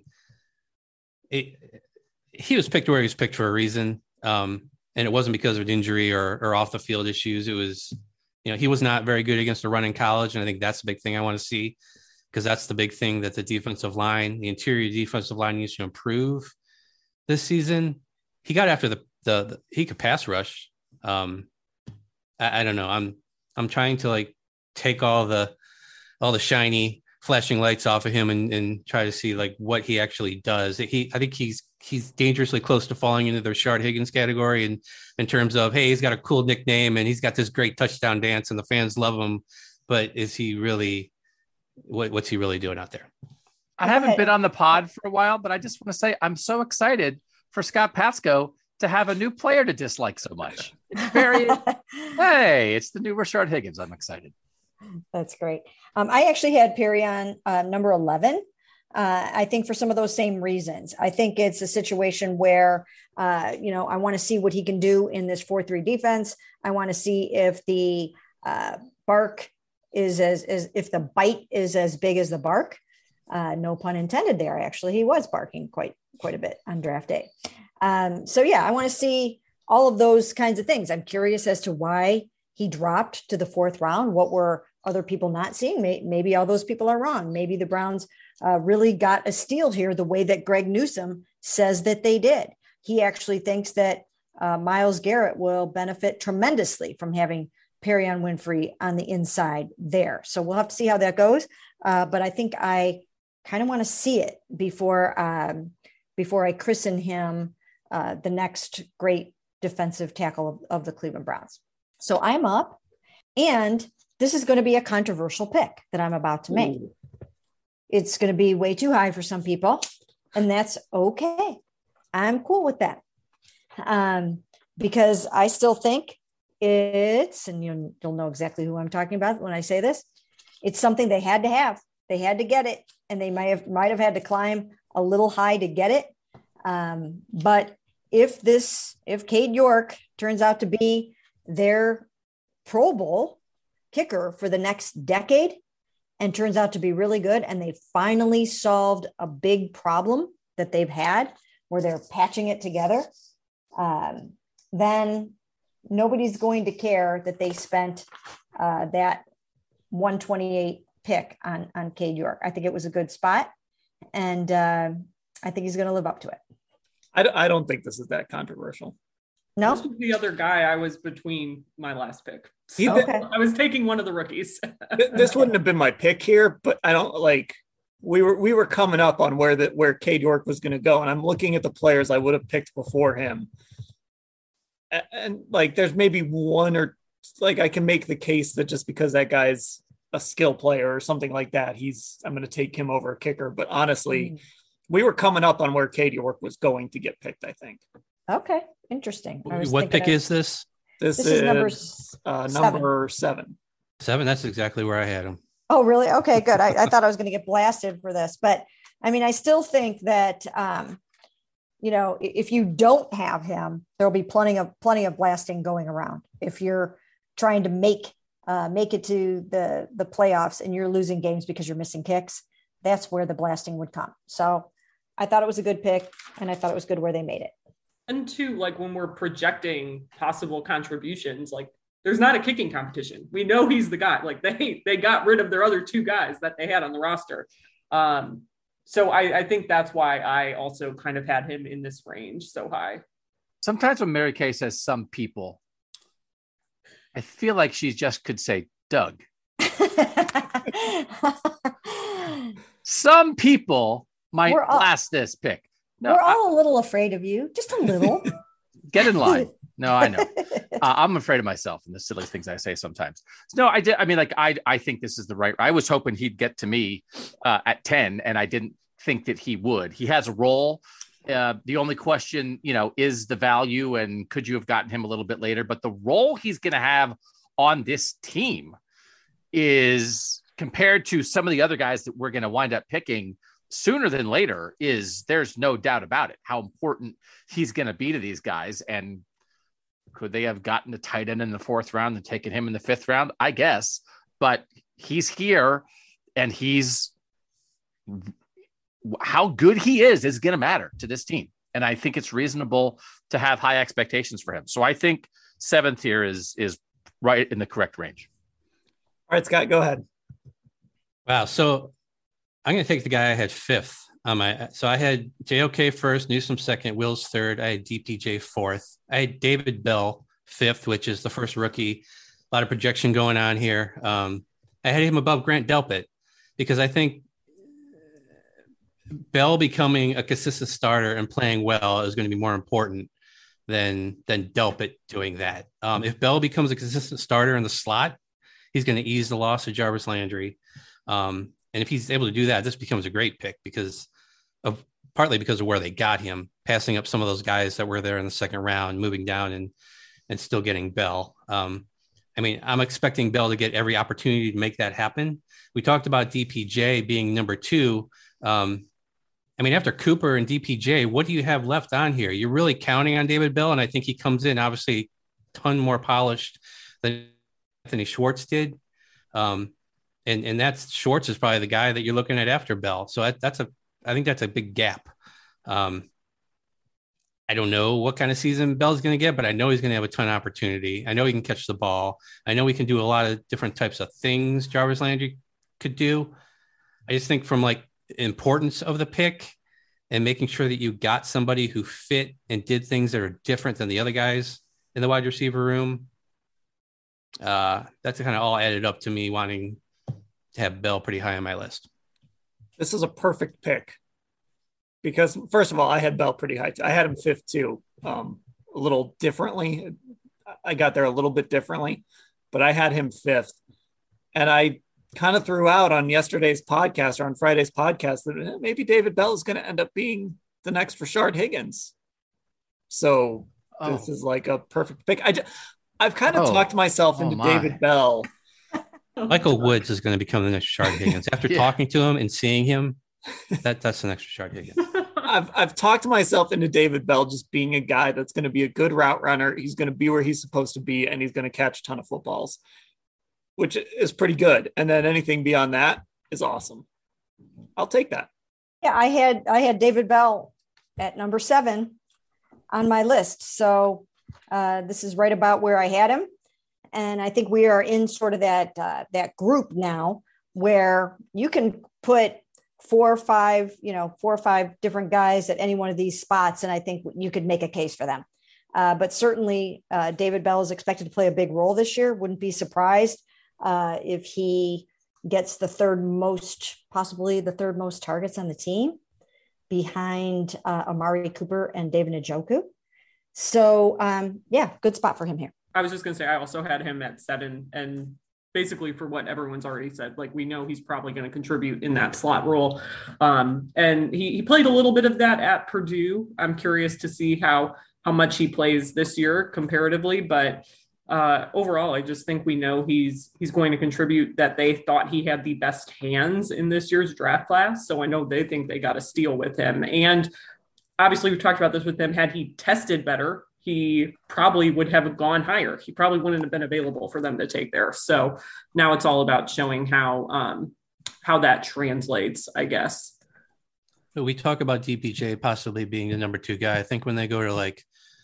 he was picked where he was picked for a reason. And it wasn't because of an injury or off the field issues. It was, he was not very good against the run in college. And I think that's the big thing I want to see, because that's the big thing that the interior defensive line needs to improve this season. He got after he could pass rush. I don't know. I'm trying to take all the shiny flashing lights off of him and try to see what he actually does. I think he's dangerously close to falling into the Rashard Higgins category in terms of, hey, he's got a cool nickname and he's got this great touchdown dance and the fans love him. But is he really, what's he really doing out there? I haven't been on the pod for a while, but I just want to say I'm so excited for Scott Pasco to have a new player to dislike so much. It's hey, it's the new Rashard Higgins. I'm excited. That's great. I actually had Perrion number 11. I think for some of those same reasons. I think it's a situation where, I want to see what he can do in this 4-3 defense. I want to see if the bark is if the bite is as big as the bark. No pun intended there. Actually, he was barking quite a bit on draft day. I want to see all of those kinds of things. I'm curious as to why he dropped to the 4th round. What were other people not seeing? Maybe all those people are wrong. Maybe the Browns really got a steal here the way that Greg Newsome says that they did. He actually thinks that Myles Garrett will benefit tremendously from having Perrion Winfrey on the inside there. So we'll have to see how that goes. But I think I kind of want to see it before I christen him the next great defensive tackle of the Cleveland Browns. So I'm up, and this is going to be a controversial pick that I'm about to make. Ooh. It's going to be way too high for some people, and that's okay. I'm cool with that. Because I still think it's, and you'll know exactly who I'm talking about when I say this, it's something they had to have. They had to get it, and they might have had to climb a little high to get it. But if Cade York turns out to be their Pro Bowl kicker for the next decade and turns out to be really good, and they finally solved a big problem that they've had where they're patching it together, then nobody's going to care that they spent that 128 pick on Cade York. I think it was a good spot, and I think he's going to live up to it. I don't think this is that controversial. No, this was the other guy I was between my last pick. So I was taking one of the rookies. This wouldn't have been my pick here, but I don't we were coming up on where Cade York was going to go, and I'm looking at the players I would have picked before him, and there's maybe one or I can make the case that just because that guy's a skill player or something like that, I'm going to take him over a kicker. But honestly, we were coming up on where Cade York was going to get picked, I think. Okay. Interesting. What pick is this? This is number 7. 7. That's exactly where I had him. Oh, really? Okay, good. I thought I was going to get blasted for this, but I mean, I still think that, if you don't have him, there'll be plenty of blasting going around. If you're trying to make it to the playoffs and you're losing games because you're missing kicks, that's where the blasting would come. So I thought it was a good pick, and I thought it was good where they made it. And two, like when we're projecting possible contributions, like there's not a kicking competition. We know he's the guy. Like they got rid of their other two guys that they had on the roster. So I think that's why I also kind of had him in this range so high. Sometimes when Mary Kay says some people, I feel like she just could say Doug. Some people might blast this pick. No, we're all a little afraid of you, just a little. Get in line. No, I know. I'm afraid of myself and the silly things I say sometimes. No, I did. I mean, like, I think this is the right. I was hoping he'd get to me at 10, and I didn't think that he would. He has a role. The only question, is the value, and could you have gotten him a little bit later? But the role he's going to have on this team is, compared to some of the other guys that we're going to wind up picking sooner than later, there's no doubt about it, how important he's going to be to these guys. And could they have gotten a tight end in the 4th round and taken him in the 5th round? I guess, but he's here, and how good he is going to matter to this team. And I think it's reasonable to have high expectations for him. So I think 7th here is right in the correct range. All right, Scott, go ahead. Wow. So I'm going to take the guy I had 5th on my. So I had JOK first, Newsome 2nd, Wills 3rd. I had DPJ 4th. I had David Bell 5th, which is the first rookie. A lot of projection going on here. I had him above Grant Delpit because I think Bell becoming a consistent starter and playing well is going to be more important than Delpit doing that. If Bell becomes a consistent starter in the slot, he's going to ease the loss of Jarvis Landry. And if he's able to do that, this becomes a great pick partly because of where they got him, passing up some of those guys that were there in the 2nd round, moving down and still getting Bell. I mean, I'm expecting Bell to get every opportunity to make that happen. We talked about DPJ being number 2. I mean, after Cooper and DPJ, what do you have left on here? You're really counting on David Bell, and I think he comes in obviously a ton more polished than Anthony Schwartz did. And that's Schwartz is probably the guy that you're looking at after Bell. So I think that's a big gap. I don't know what kind of season Bell's going to get, but I know he's going to have a ton of opportunity. I know he can catch the ball. I know he can do a lot of different types of things Jarvis Landry could do. I just think from like importance of the pick and making sure that you got somebody who fit and did things that are different than the other guys in the wide receiver room. That's kind of all added up to me wanting to have Bell pretty high on my list. This is a perfect pick because, first of all, I had Bell pretty high. I had him 5th too, a little differently. I got there a little bit differently, but I had him 5th. And I kind of threw out on yesterday's podcast or on Friday's podcast that maybe David Bell is going to end up being the next Rashard Higgins. So this is like a perfect pick. I've kind of talked myself into David Bell. Michael Woods is going to become the next Rashard Higgins. After talking to him and seeing him, that's the next Rashard Higgins. I've talked myself into David Bell just being a guy that's going to be a good route runner. He's going to be where he's supposed to be, and he's going to catch a ton of footballs, which is pretty good. And then anything beyond that is awesome. I'll take that. Yeah, I had David Bell at number 7 on my list. So this is right about where I had him. And I think we are in sort of that group now where you can put 4 or 5 different guys at any one of these spots. And I think you could make a case for them. But certainly David Bell is expected to play a big role this year. Wouldn't be surprised if he gets possibly the third most targets on the team behind Amari Cooper and David Njoku. So good spot for him here. I was just going to say, I also had him at 7, and basically for what everyone's already said, like we know he's probably going to contribute in that slot role. And he played a little bit of that at Purdue. I'm curious to see how much he plays this year comparatively, but overall, I just think we know he's going to contribute, that they thought he had the best hands in this year's draft class. So I know they think they got a steal with him. And obviously we've talked about this with him. Had he tested better, he probably would have gone higher. He probably wouldn't have been available for them to take there. So now it's all about showing how that translates, I guess. We talk about DPJ possibly being the number 2 guy. I think when they go to like,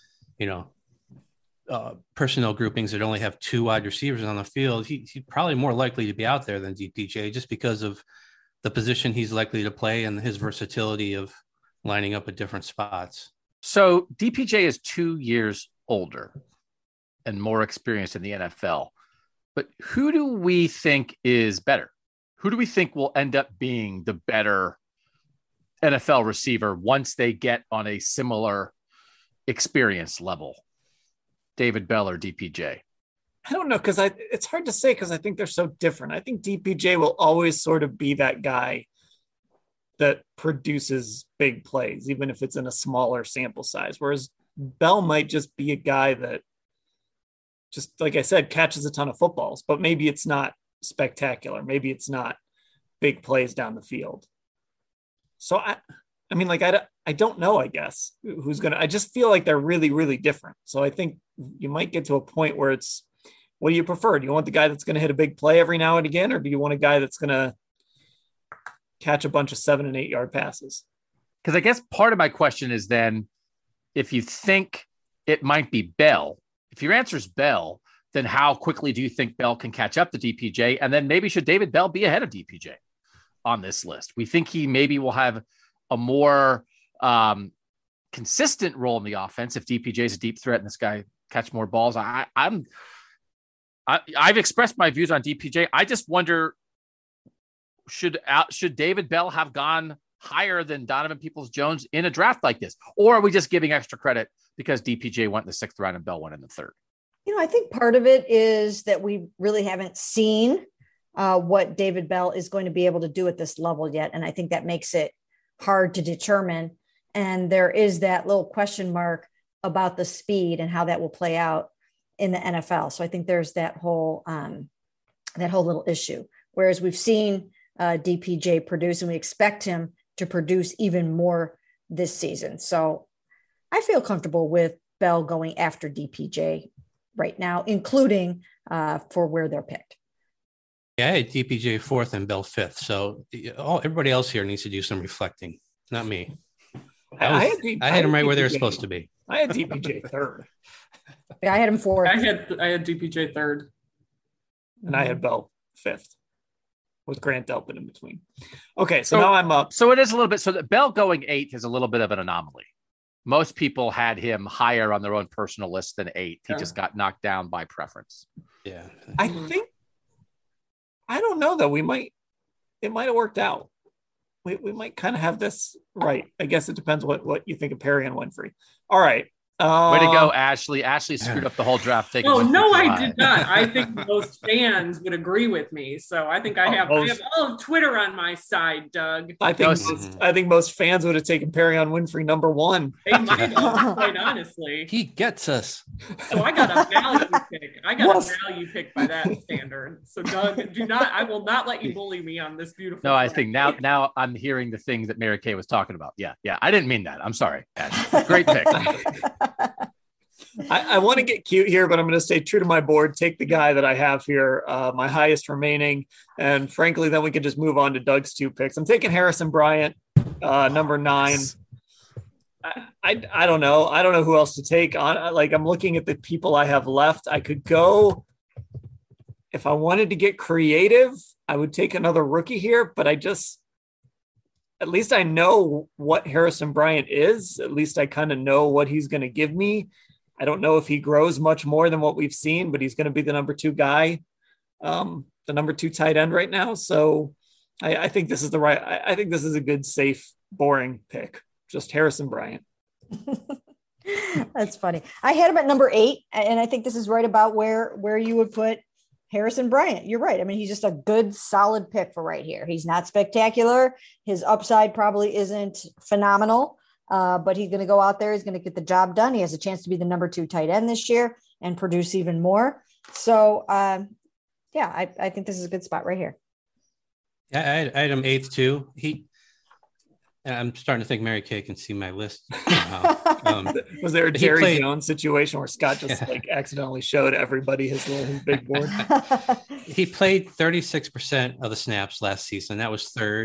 personnel groupings that only have 2 wide receivers on the field, he's probably more likely to be out there than DPJ just because of the position he's likely to play and his versatility of lining up at different spots. So DPJ is 2 years older and more experienced in the NFL. But who do we think is better? Who do we think will end up being the better NFL receiver once they get on a similar experience level? David Bell or DPJ? I don't know, because it's hard to say because I think they're so different. I think DPJ will always sort of be that guy that produces big plays, even if it's in a smaller sample size. Whereas Bell might just be a guy that, just like I said, catches a ton of footballs, but maybe it's not spectacular. Maybe it's not big plays down the field. So I don't know, I guess, who's going to, I just feel like they're really, really different. So I think you might get to a point where it's, what do you prefer? Do you want the guy that's going to hit a big play every now and again, or do you want a guy that's going to catch a bunch of 7 and 8 yard passes? Because I guess part of my question is then, if you think it might be Bell, if your answer is Bell, then how quickly do you think Bell can catch up to DPJ? And then maybe should David Bell be ahead of DPJ on this list? We think he maybe will have a more consistent role in the offense if DPJ is a deep threat and this guy catch more balls. I've expressed my views on DPJ. I just wonder, should David Bell have gone higher than Donovan Peoples-Jones in a draft like this? Or are we just giving extra credit because DPJ went in the 6th round and Bell went in the 3rd? I think part of it is that we really haven't seen what David Bell is going to be able to do at this level yet. And I think that makes it hard to determine. And there is that little question mark about the speed and how that will play out in the NFL. So I think there's that whole little issue. Whereas we've seen DPJ produce, and we expect him to produce even more this season. So I feel comfortable with Bell going after DPJ right now, including for where they're picked. Yeah, I had DPJ 4th and Bell 5th. So everybody else here needs to do some reflecting, not me. I had him right where they were supposed to be. I had DPJ 3rd. Yeah, I had him 4th. I had DPJ 3rd. And I had Bell 5th with Grant Delpit in between. Okay, so now I'm up. So it is a little bit, so that Bell going 8th is a little bit of an anomaly. Most people had him higher on their own personal list than 8th. He just got knocked down by preference. Yeah. I don't know though. It might have worked out. We might kind of have this right. I guess it depends what you think of Perry and Winfrey. All right. Way to go, Ashley. Ashley screwed up the whole draft. Oh, no, I did not. I think most fans would agree with me. So I think I have all of Twitter on my side, Doug. I think most fans would have taken Perry on Winfrey number 1. They might have, quite honestly. He gets us. So I got a value pick. A value pick by that standard. So Doug, I will not let you bully me on this beautiful. No, I think now I'm hearing the things that Mary Kay was talking about. Yeah. I didn't mean that. I'm sorry. Great pick. I want to get cute here, but I'm going to stay true to my board. Take the guy that I have here, my highest remaining. And frankly, then we can just move on to Doug's 2 picks. I'm taking Harrison Bryant, number 9. I don't know. I don't know who else to take on. Like, I'm looking at the people I have left. I could go, if I wanted to get creative, I would take another rookie here, but at least I know what Harrison Bryant is. At least I kind of know what he's going to give me. I don't know if he grows much more than what we've seen, but he's going to be the number 2 guy, the number 2 tight end right now. So I think this is I think this is a good, safe, boring pick. Just Harrison Bryant. That's funny. I had him at number 8, and I think this is right about where you would put Harrison Bryant. You're right. I mean, he's just a good, solid pick for right here. He's not spectacular. His upside probably isn't phenomenal. But he's going to go out there. He's going to get the job done. He has a chance to be the number 2 tight end this year and produce even more. So, I think this is a good spot right here. Yeah, I had him 8th too. I'm starting to think Mary Kay can see my list. Was there a Jerry Jones situation where Scott just accidentally showed everybody his big board? He played 36% of the snaps last season. That was 3rd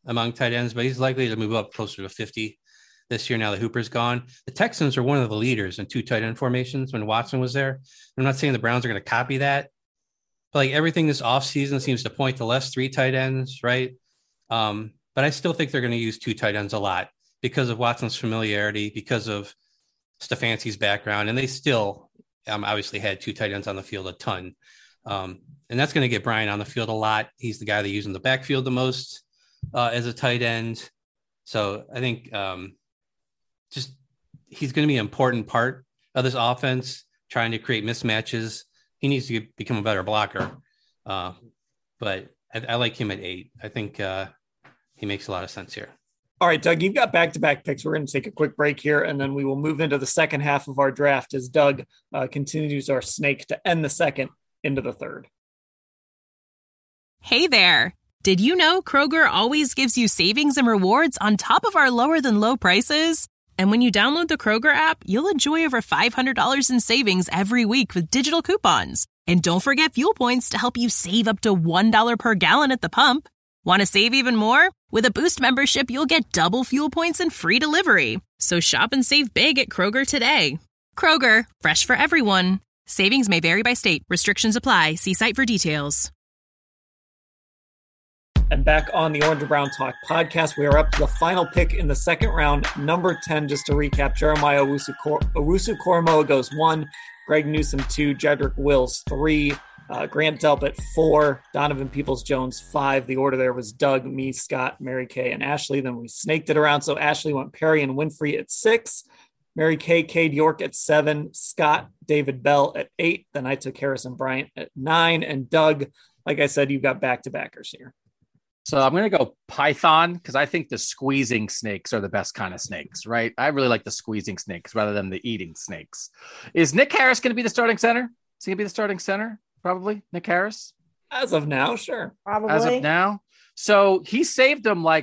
among tight ends, but he's likely to move up closer to 50 this year now that Hooper's gone. The Texans are one of the leaders in 2 tight end formations when Watson was there. I'm not saying the Browns are going to copy that, but like everything this offseason seems to point to less 3 tight ends, right? But I still think they're going to use 2 tight ends a lot because of Watson's familiarity, because of Stefanski's background, and they still obviously had 2 tight ends on the field a ton. And that's going to get Brian on the field a lot. He's the guy they use in the backfield the most as a tight end. So I think just he's going to be an important part of this offense, trying to create mismatches. He needs to become a better blocker. But I like him at 8. I think he makes a lot of sense here. All right, Doug, you've got back-to-back picks. We're going to take a quick break here, and then we will move into the second half of our draft as Doug continues our snake to end the second into the third. Hey there. Did you know Kroger always gives you savings and rewards on top of our lower-than-low prices? And when you download the Kroger app, you'll enjoy over $500 in savings every week with digital coupons. And don't forget fuel points to help you save up to $1 per gallon at the pump. Want to save even more? With a Boost membership, you'll get double fuel points and free delivery. So shop and save big at Kroger today. Kroger, fresh for everyone. Savings may vary by state. Restrictions apply. See site for details. And back on the Orange and Brown Talk podcast, we are up to the final pick in the second round, number 10. Just to recap, Jeremiah Owusu-Koramoah goes 1, Greg Newsome 2, Jedrick Wills 3, Grant Delpit 4, Donovan Peoples-Jones 5. The order there was Doug, me, Scott, Mary Kay, and Ashley. Then we snaked it around. So Ashley went Perry and Winfrey at 6, Mary Kay, Cade York at 7, Scott, David Bell at 8. Then I took Harrison Bryant at 9. And Doug, like I said, you've got back-to-backers here. So I'm going to go Python because I think the squeezing snakes are the best kind of snakes, right? I really like the squeezing snakes rather than the eating snakes. Is Nick Harris going to be the starting center? Is he going to be the starting center? Probably Nick Harris. As of now, sure. Probably. As of now. So he saved him like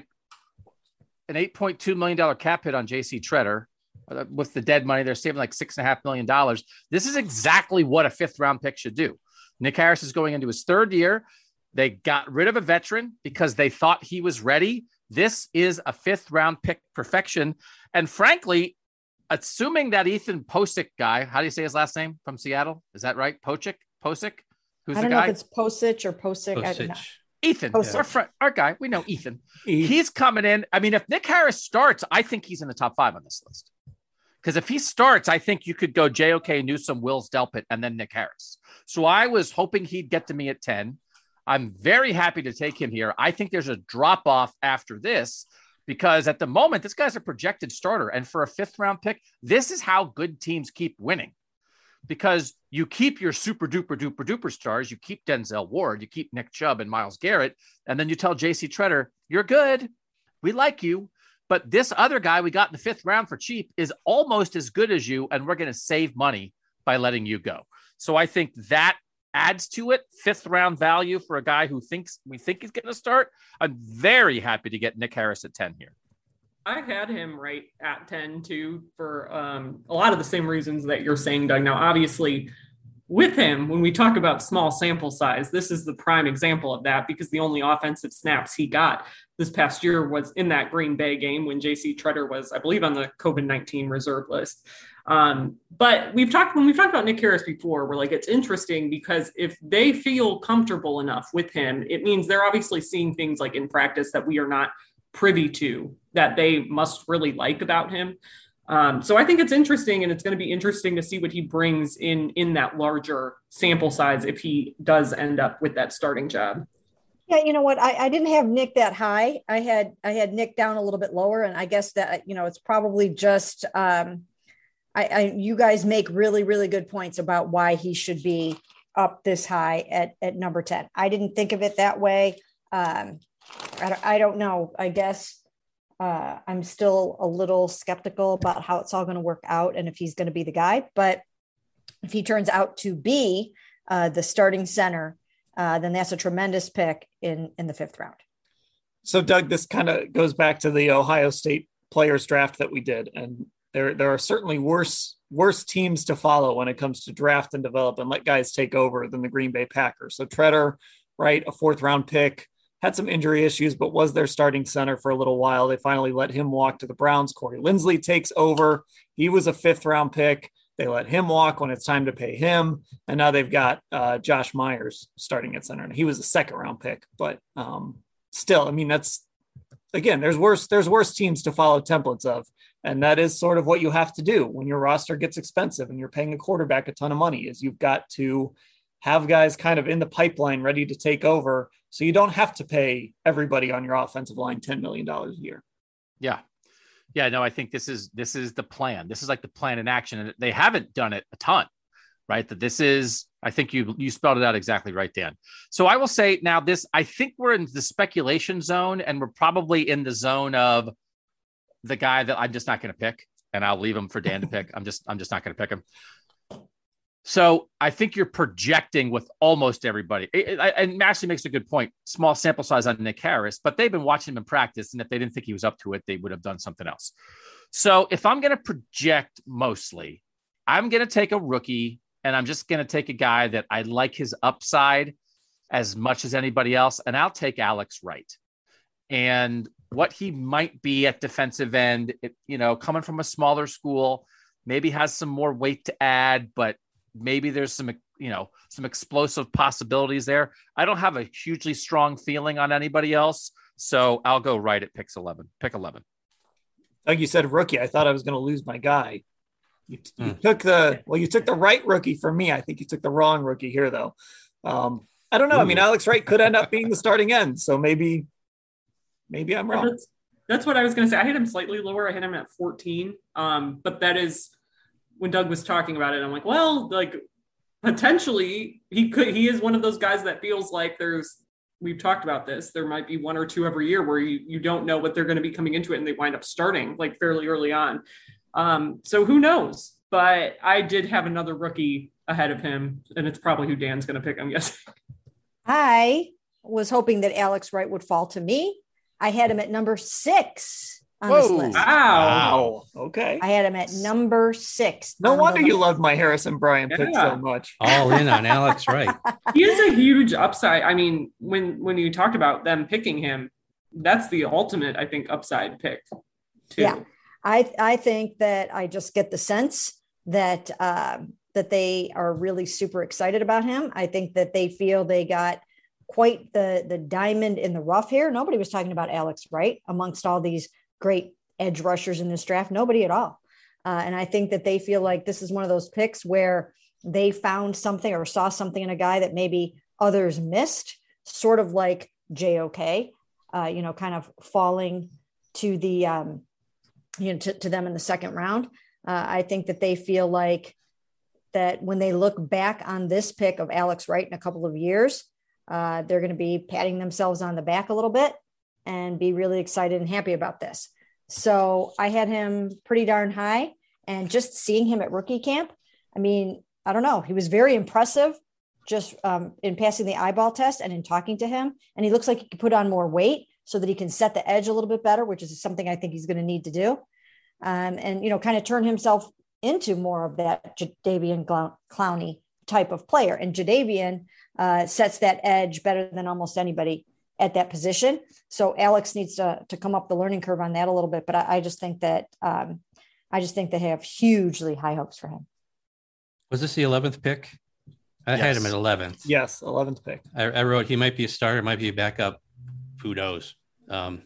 an $8.2 million cap hit on JC Tretter. With the dead money, they're saving like $6.5 million. This is exactly what a 5th round pick should do. Nick Harris is going into his 3rd year. They got rid of a veteran because they thought he was ready. This is a 5th round pick perfection. And frankly, assuming that Ethan Posick guy, how do you say his last name from Seattle? Is that right? Posick? Who's the guy? I don't know if it's Posich or Posick. I don't know. Ethan, our guy. We know Ethan. He's coming in. I mean, if Nick Harris starts, I think he's in the top 5 on this list. Because if he starts, I think you could go JOK, Newsome, Wills, Delpit, and then Nick Harris. So I was hoping he'd get to me at 10. I'm very happy to take him here. I think there's a drop off after this because at the moment, this guy's a projected starter. And for a 5th round pick, this is how good teams keep winning because you keep your super duper duper duper stars. You keep Denzel Ward, you keep Nick Chubb and Myles Garrett. And then you tell JC Tretter, you're good. We like you. But this other guy we got in the 5th round for cheap is almost as good as you. And we're going to save money by letting you go. So I think that adds to it. 5th round value for a guy who we think he's going to start. I'm very happy to get Nick Harris at 10 here. I had him right at 10 too for a lot of the same reasons that you're saying, Doug. Now, obviously with him, when we talk about small sample size, this is the prime example of that because the only offensive snaps he got this past year was in that Green Bay game when JC Tretter was, I believe, on the COVID-19 reserve list. But when we've talked about Nick Harris before, we're like, it's interesting because if they feel comfortable enough with him, it means they're obviously seeing things like in practice that we are not privy to that they must really like about him. So I think it's interesting and it's going to be interesting to see what he brings in that larger sample size if he does end up with that starting job. Yeah, you know what? I didn't have Nick that high. I had Nick down a little bit lower, and I guess that it's probably just you guys make really, really good points about why he should be up this high at number 10. I didn't think of it that way. I don't know. I guess I'm still a little skeptical about how it's all going to work out and if he's going to be the guy. But if he turns out to be the starting center, then that's a tremendous pick in the 5th round. So, Doug, this kind of goes back to the Ohio State players draft that we did. And there are certainly worse teams to follow when it comes to draft and develop and let guys take over than the Green Bay Packers. So Tretter, right, a 4th round pick, had some injury issues, but was their starting center for a little while. They finally let him walk to the Browns. Corey Linsley takes over. He was a 5th-round pick. They let him walk when it's time to pay him. And now they've got Josh Myers starting at center. And he was a 2nd-round pick, but still, I mean, that's, again, there's worse teams to follow templates of. And that is sort of what you have to do when your roster gets expensive and you're paying a quarterback a ton of money, is you've got to have guys kind of in the pipeline ready to take over, so you don't have to pay everybody on your offensive line $10 million a year. Yeah. Yeah, no, I think this is the plan. This is like the plan in action. And they haven't done it a ton, right? That this is, I think you spelled it out exactly right, Dan. So I will say now this, I think we're in the speculation zone, and we're probably in the zone of the guy that I'm just not going to pick, and I'll leave him for Dan to pick. I'm just not going to pick him. So I think you're projecting with almost everybody. And Ashley makes a good point. Small sample size on Nick Harris, but they've been watching him in practice. And if they didn't think he was up to it, they would have done something else. So if I'm going to project mostly, I'm going to take a rookie, and I'm just going to take a guy that I like his upside as much as anybody else. And I'll take Alex Wright. And what he might be at defensive end, coming from a smaller school, maybe has some more weight to add, but maybe there's some explosive possibilities there. I don't have a hugely strong feeling on anybody else, so I'll go right at pick 11. Like you said, rookie. I thought I was going to lose my guy. You took the right rookie for me. I think you took the wrong rookie here, though. I don't know. Ooh. I mean, Alex Wright could end up being the starting end, so maybe I'm wrong. That's what I was going to say. I hit him slightly lower. I hit him at 14, but that is. When Doug was talking about it, I'm like, well, like potentially he is one of those guys that feels like we've talked about this. There might be 1 or 2 every year where you don't know what they're going to be coming into it, and they wind up starting like fairly early on. So who knows? But I did have another rookie ahead of him, and it's probably who Dan's going to pick, I'm guessing. I was hoping that Alex Wright would fall to me. I had him at number 6. On this list. Wow. Okay. I had him at number 6. No wonder you love my Harrison Bryant pick so much. All in on Alex Wright. He is a huge upside. I mean, when you talked about them picking him, that's the ultimate, I think, upside pick too. Yeah. I think that I just get the sense that that they are really super excited about him. I think that they feel they got quite the diamond in the rough here. Nobody was talking about Alex Wright amongst all these great edge rushers in this draft. Nobody at all. And I think that they feel like this is one of those picks where they found something or saw something in a guy that maybe others missed, sort of like JOK, kind of falling to the, to them in the 2nd round. I think that they feel like that when they look back on this pick of Alex Wright in a couple of years, they're going to be patting themselves on the back a little bit and be really excited and happy about this. So I had him pretty darn high, and just seeing him at rookie camp, I mean, I don't know. He was very impressive just in passing the eyeball test and in talking to him. And he looks like he could put on more weight so that he can set the edge a little bit better, which is something I think he's going to need to do. And kind of turn himself into more of that Jadeveon Clowney type of player. And Jadeveon sets that edge better than almost anybody at that position. So Alex needs to come up the learning curve on that a little bit. But I just think that they have hugely high hopes for him. Was this the 11th pick? I had him at 11th. Yes, 11th pick. I wrote he might be a starter, might be a backup. Who knows? Could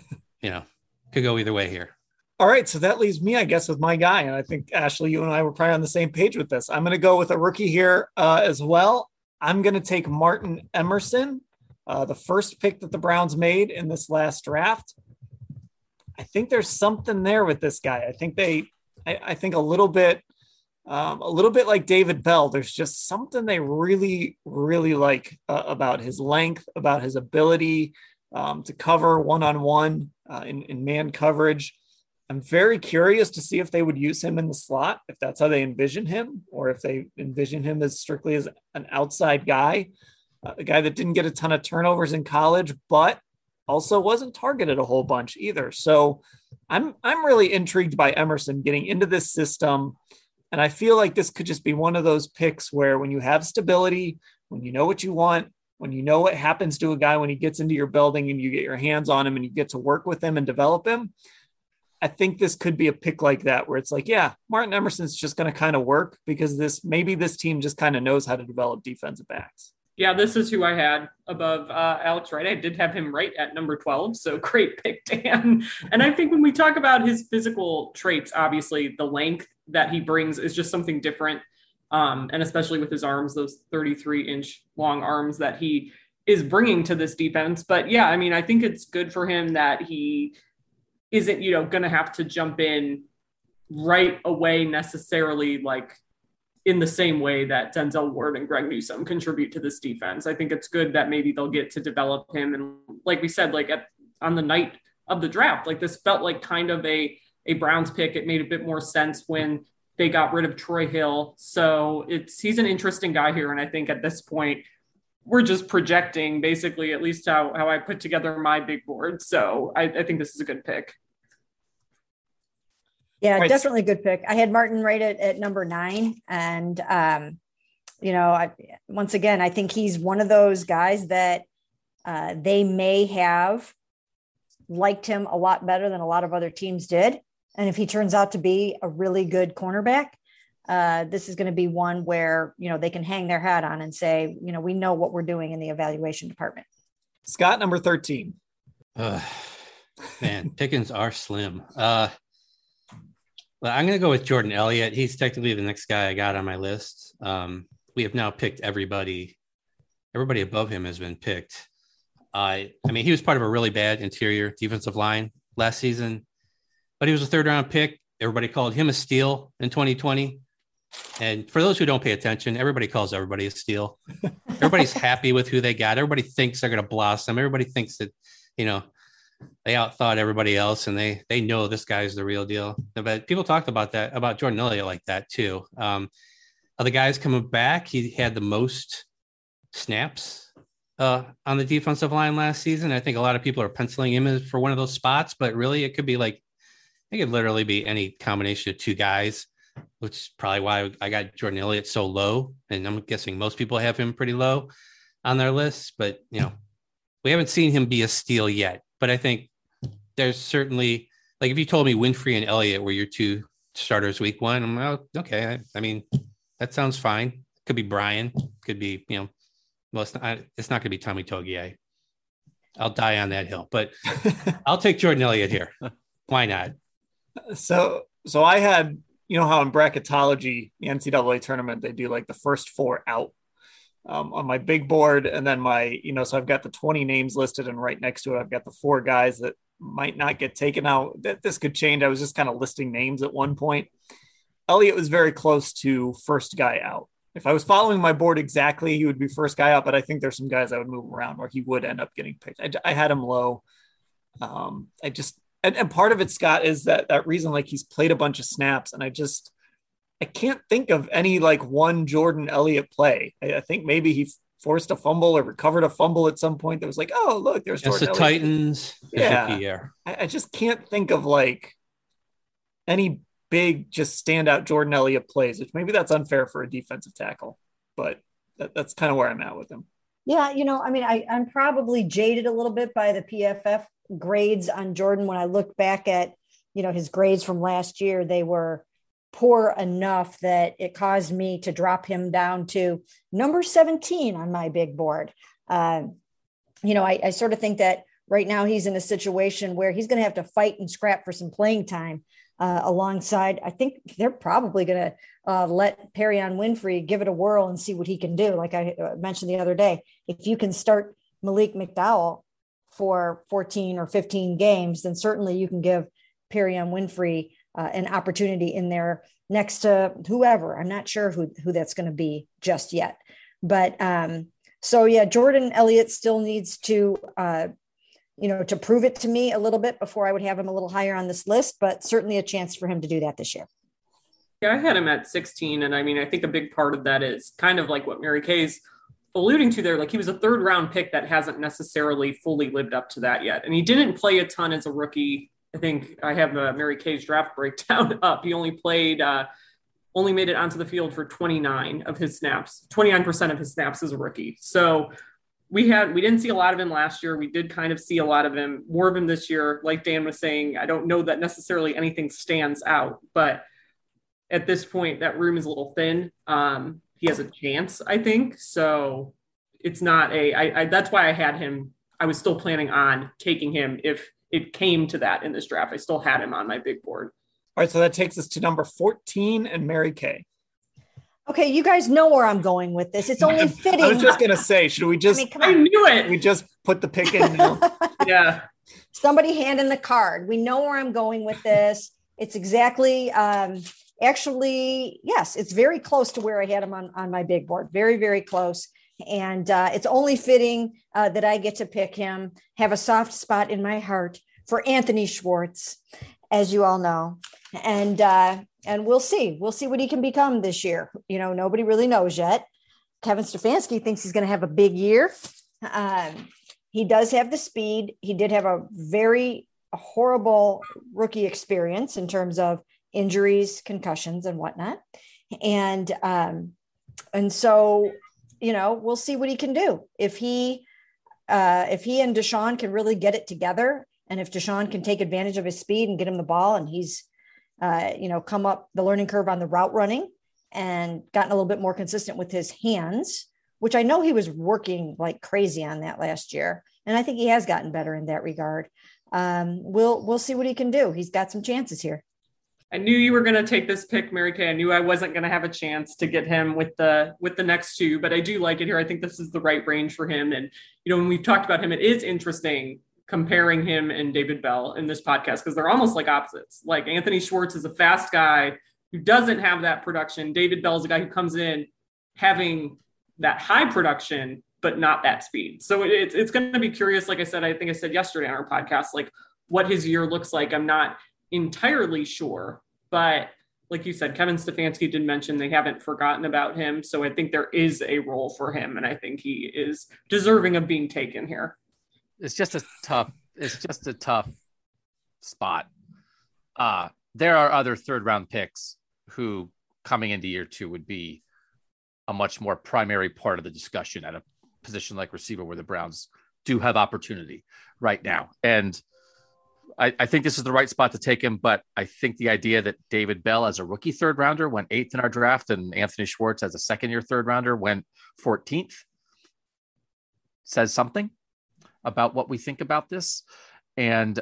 go either way here. All right, so that leaves me, I guess, with my guy. And I think, Ashley, you and I were probably on the same page with this. I'm going to go with a rookie here as well. I'm going to take Martin Emerson, the first pick that the Browns made in this last draft. I think there's something there with this guy. I think I think a little bit like David Bell. There's just something they really, really like about his length, about his ability to cover one-on-one in man coverage. I'm very curious to see if they would use him in the slot, if that's how they envision him, or if they envision him as strictly as an outside guy, a guy that didn't get a ton of turnovers in college, but also wasn't targeted a whole bunch either. So I'm really intrigued by Emerson getting into this system. And I feel like this could just be one of those picks where when you have stability, when you know what you want, when you know what happens to a guy when he gets into your building and you get your hands on him and you get to work with him and develop him, I think this could be a pick like that, where it's like, yeah, Martin Emerson's just going to kind of work because maybe this team just kind of knows how to develop defensive backs. Yeah, this is who I had above Alex Wright. I did have him right at number 12, so great pick, Dan. And I think when we talk about his physical traits, obviously the length that he brings is just something different, and especially with his arms, those 33-inch long arms that he is bringing to this defense. But yeah, I mean, I think it's good for him that he isn't, going to have to jump in right away necessarily, like in the same way that Denzel Ward and Greg Newsome contribute to this defense. I think it's good that maybe they'll get to develop him. And like we said, like on the night of the draft, like this felt like kind of a Browns pick. It made a bit more sense when they got rid of Troy Hill. So he's an interesting guy here. And I think at this point, we're just projecting basically at least how I put together my big board. So I think this is a good pick. Yeah, right. Definitely a good pick. I had Martin right at number 9. And, once again, I think he's one of those guys that they may have liked him a lot better than a lot of other teams did. And if he turns out to be a really good cornerback, this is going to be one where, they can hang their hat on and say, we know what we're doing in the evaluation department. Scott, number 13. Man, pickings are slim. Well, I'm going to go with Jordan Elliott. He's technically the next guy I got on my list. We have now picked everybody. Everybody above him has been picked. I mean, he was part of a really bad interior defensive line last season, but he was a 3rd-round pick. Everybody called him a steal in 2020. And for those who don't pay attention, everybody calls everybody a steal. Everybody's happy with who they got. Everybody thinks they're going to blossom. Everybody thinks that, they outthought everybody else and they know this guy's the real deal. But people talked about that, about Jordan Elliott like that too. Of the guys coming back, he had the most snaps on the defensive line last season. I think a lot of people are penciling him for one of those spots, but really it could be it could literally be any combination of 2 guys, which is probably why I got Jordan Elliott so low. And I'm guessing most people have him pretty low on their list, but we haven't seen him be a steal yet. But I think there's certainly, if you told me Winfrey and Elliott were your 2 starters week 1, I'm like, oh, okay. I mean, that sounds fine. Could be Brian. Could be, well, it's not going to be Tommy Togiai. I'll die on that hill. But I'll take Jordan Elliott here. Why not? So I had, how in bracketology, the NCAA tournament, they do the first 4 out. On my big board, and then so I've got the 20 names listed, and right next to it, I've got the 4 guys that might not get taken out. This could change. I was just kind of listing names at one point. Elliott was very close to first guy out. If I was following my board exactly, he would be first guy out, but I think there's some guys I would move around where he would end up getting picked. I had him low. And part of it, Scott, is that reason, he's played a bunch of snaps, and I can't think of any one Jordan Elliott play. I think maybe he forced a fumble or recovered a fumble at some point that was oh, look, there's Jordan Elliott. Titans. Yeah. I just can't think of any big, just standout Jordan Elliott plays, which maybe that's unfair for a defensive tackle, but that's kind of where I'm at with him. Yeah. I'm probably jaded a little bit by the PFF grades on Jordan. When I look back at, his grades from last year, they were poor enough that it caused me to drop him down to number 17 on my big board. I sort of think that right now he's in a situation where he's going to have to fight and scrap for some playing time alongside. I think they're probably going to let Perion Winfrey give it a whirl and see what he can do. Like I mentioned the other day, if you can start Malik McDowell for 14 or 15 games, then certainly you can give Perion Winfrey an opportunity in there next to whoever. I'm not sure who that's going to be just yet. But Jordan Elliott still needs to, to prove it to me a little bit before I would have him a little higher on this list, but certainly a chance for him to do that this year. Yeah, I had him at 16. And I think a big part of that is kind of like what Mary Kay's alluding to there. He was a 3rd-round pick that hasn't necessarily fully lived up to that yet. And he didn't play a ton as a rookie. I think I have Mary Kay's draft breakdown up. He only made it onto the field for 29% of his snaps as a rookie. So we didn't see a lot of him last year. We did kind of see a lot of him, more of him this year. Like Dan was saying, I don't know that necessarily anything stands out, but at this point, that room is a little thin. He has a chance, I think. So it's not that's why I had him. I was still planning on taking him if it came to that in this draft. I still had him on my big board. All right, so that takes us to number 14 and Mary Kay. Okay, you guys know where I'm going with this. It's only fitting. I was just going to say, should we just... I knew it. We just put the pick in now. Yeah. Somebody hand in the card. We know where I'm going with this. It's exactly... actually, yes, it's very close to where I had him on my big board. Very, very close. And it's only fitting that I get to pick him. Have a soft spot in my heart for Anthony Schwartz, as you all know. And we'll see. We'll see what he can become this year. You know, nobody really knows yet. Kevin Stefanski thinks he's going to have a big year. He does have the speed. He did have a very horrible rookie experience in terms of injuries, concussions, and whatnot. And so, you know, we'll see what he can do. If he and Deshaun can really get it together, and if Deshaun can take advantage of his speed and get him the ball, and he's, come up the learning curve on the route running and gotten a little bit more consistent with his hands, which I know he was working like crazy on that last year. And I think he has gotten better in that regard. We'll see what he can do. He's got some chances here. I knew you were going to take this pick, Mary Kay. I knew I wasn't going to have a chance to get him with the next two, but I do like it here. I think this is the right range for him. And, when we've talked about him, it is interesting comparing him and David Bell in this podcast because they're almost like opposites. Like Anthony Schwartz is a fast guy who doesn't have that production. David Bell is a guy who comes in having that high production, but not that speed. So it's going to be curious. Like I said, I think I said yesterday on our podcast, like what his year looks like. I'm not entirely sure, but like you said, Kevin Stefanski did mention they haven't forgotten about him. So I think there is a role for him. And I think he is deserving of being taken here. It's just a tough spot. There are other third round picks who coming into year two would be a much more primary part of the discussion at a position like receiver where the Browns do have opportunity right now. And I think this is the right spot to take him, but I think the idea that David Bell as a rookie third rounder went 8th in our draft and Anthony Schwartz as a second-year third rounder went 14th says something about what we think about this. And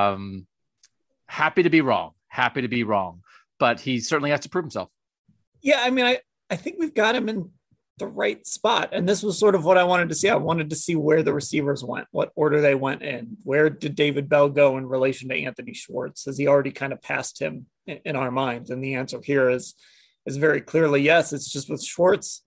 happy to be wrong, but he certainly has to prove himself. Yeah, I mean, I think we've got him in the right spot. And this was sort of what I wanted to see. I wanted to see where the receivers went, what order they went in. Where did David Bell go in relation to Anthony Schwartz? Has he already kind of passed him in our minds? And the answer here is very clearly yes. It's just with Schwartz,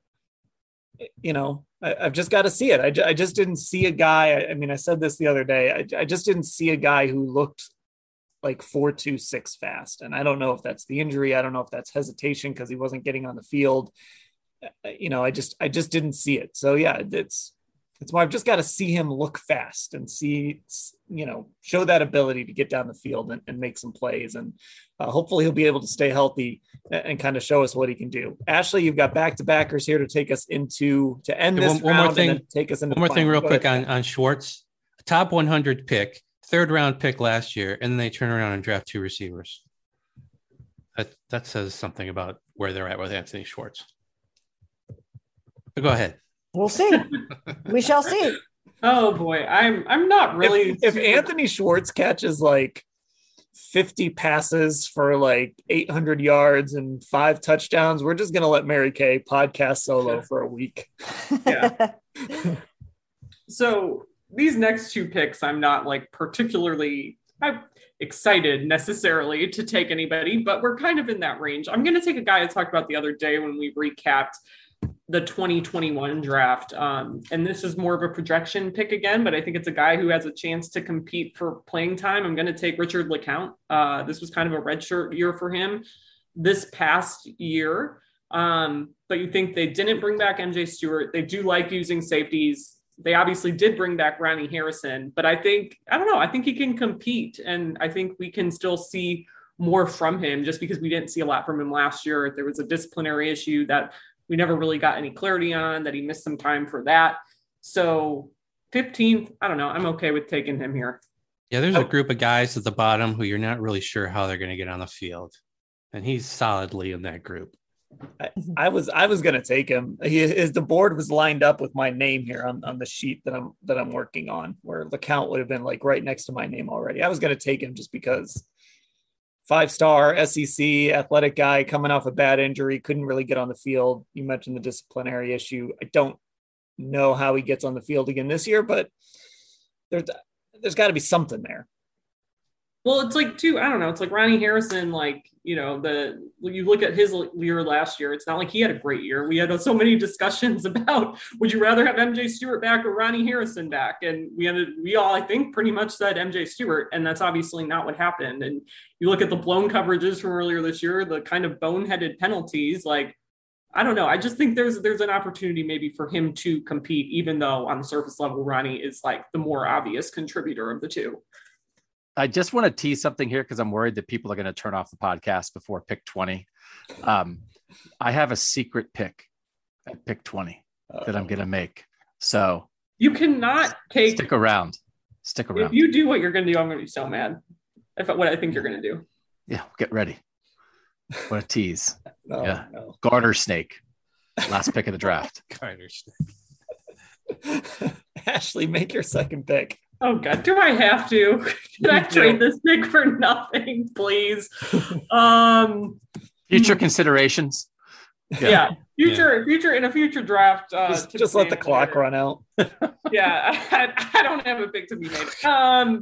I've just got to see it. I just didn't see a guy. I mean, I said this the other day. I just didn't see a guy who looked like 4.26 fast. And I don't know if that's the injury. I don't know if that's hesitation because he wasn't getting on the field. I just didn't see it. So yeah, it's why I've just got to see him look fast and see, show that ability to get down the field and make some plays. And hopefully he'll be able to stay healthy and kind of show us what he can do. Ashley, you've got back-to-backers here to take us to end this one more thing. And then take us into one more thing real quick on Schwartz. A top 100 pick, third round pick last year, and then they turn around and draft two receivers. That says something about where they're at with Anthony Schwartz. But go ahead. We'll see. We shall see. Oh boy, I'm not really. If Anthony Schwartz catches like 50 passes for like 800 yards and 5 touchdowns, we're just gonna let Mary Kay podcast solo for a week. Yeah. So these next two picks, I'm not like particularly excited necessarily to take anybody, but we're kind of in that range. I'm going to take a guy I talked about the other day when we recapped the 2021 draft. And this is more of a projection pick again, but I think it's a guy who has a chance to compete for playing time. I'm going to take Richard LeCounte. This was kind of a redshirt year for him this past year. But you think they didn't bring back MJ Stewart. They do like using safeties. They obviously did bring back Ronnie Harrison, but I think he can compete. And I think we can still see more from him just because we didn't see a lot from him last year. There was a disciplinary issue that we never really got any clarity on, that he missed some time for that. So 15th, I don't know. I'm okay with taking him here. Yeah, there's a group of guys at the bottom who you're not really sure how they're going to get on the field. And he's solidly in that group. I was going to take him. The board was lined up with my name here on the sheet that I'm working on, where the count would have been like right next to my name already. I was going to take him just because 5-star SEC athletic guy coming off a bad injury, couldn't really get on the field. You mentioned the disciplinary issue. I don't know how he gets on the field again this year, but there's got to be something there. Well, it's like too, I don't know. It's like Ronnie Harrison, like, you you look at his year last year, it's not like he had a great year. We had so many discussions about, would you rather have MJ Stewart back or Ronnie Harrison back? And we all, I think, pretty much said MJ Stewart, and that's obviously not what happened. And you look at the blown coverages from earlier this year, the kind of boneheaded penalties, like, I don't know. I just think there's an opportunity maybe for him to compete, even though on the surface level, Ronnie is like the more obvious contributor of the two. I just want to tease something here because I'm worried that people are going to turn off the podcast before pick 20. I have a secret pick at pick 20 that I'm going to make. So you cannot take. Stick around. If you do what you're going to do, I'm going to be so mad. What I think you're going to do. Yeah, get ready. What a tease. No. Garter snake. Last pick of the draft. Garter snake. Ashley, make your second pick. Oh God, do I have to? Can I trade this pick for nothing, please? Future considerations. Yeah. Future in a future draft. Just let the clock run out. Yeah, I don't have a pick to be made.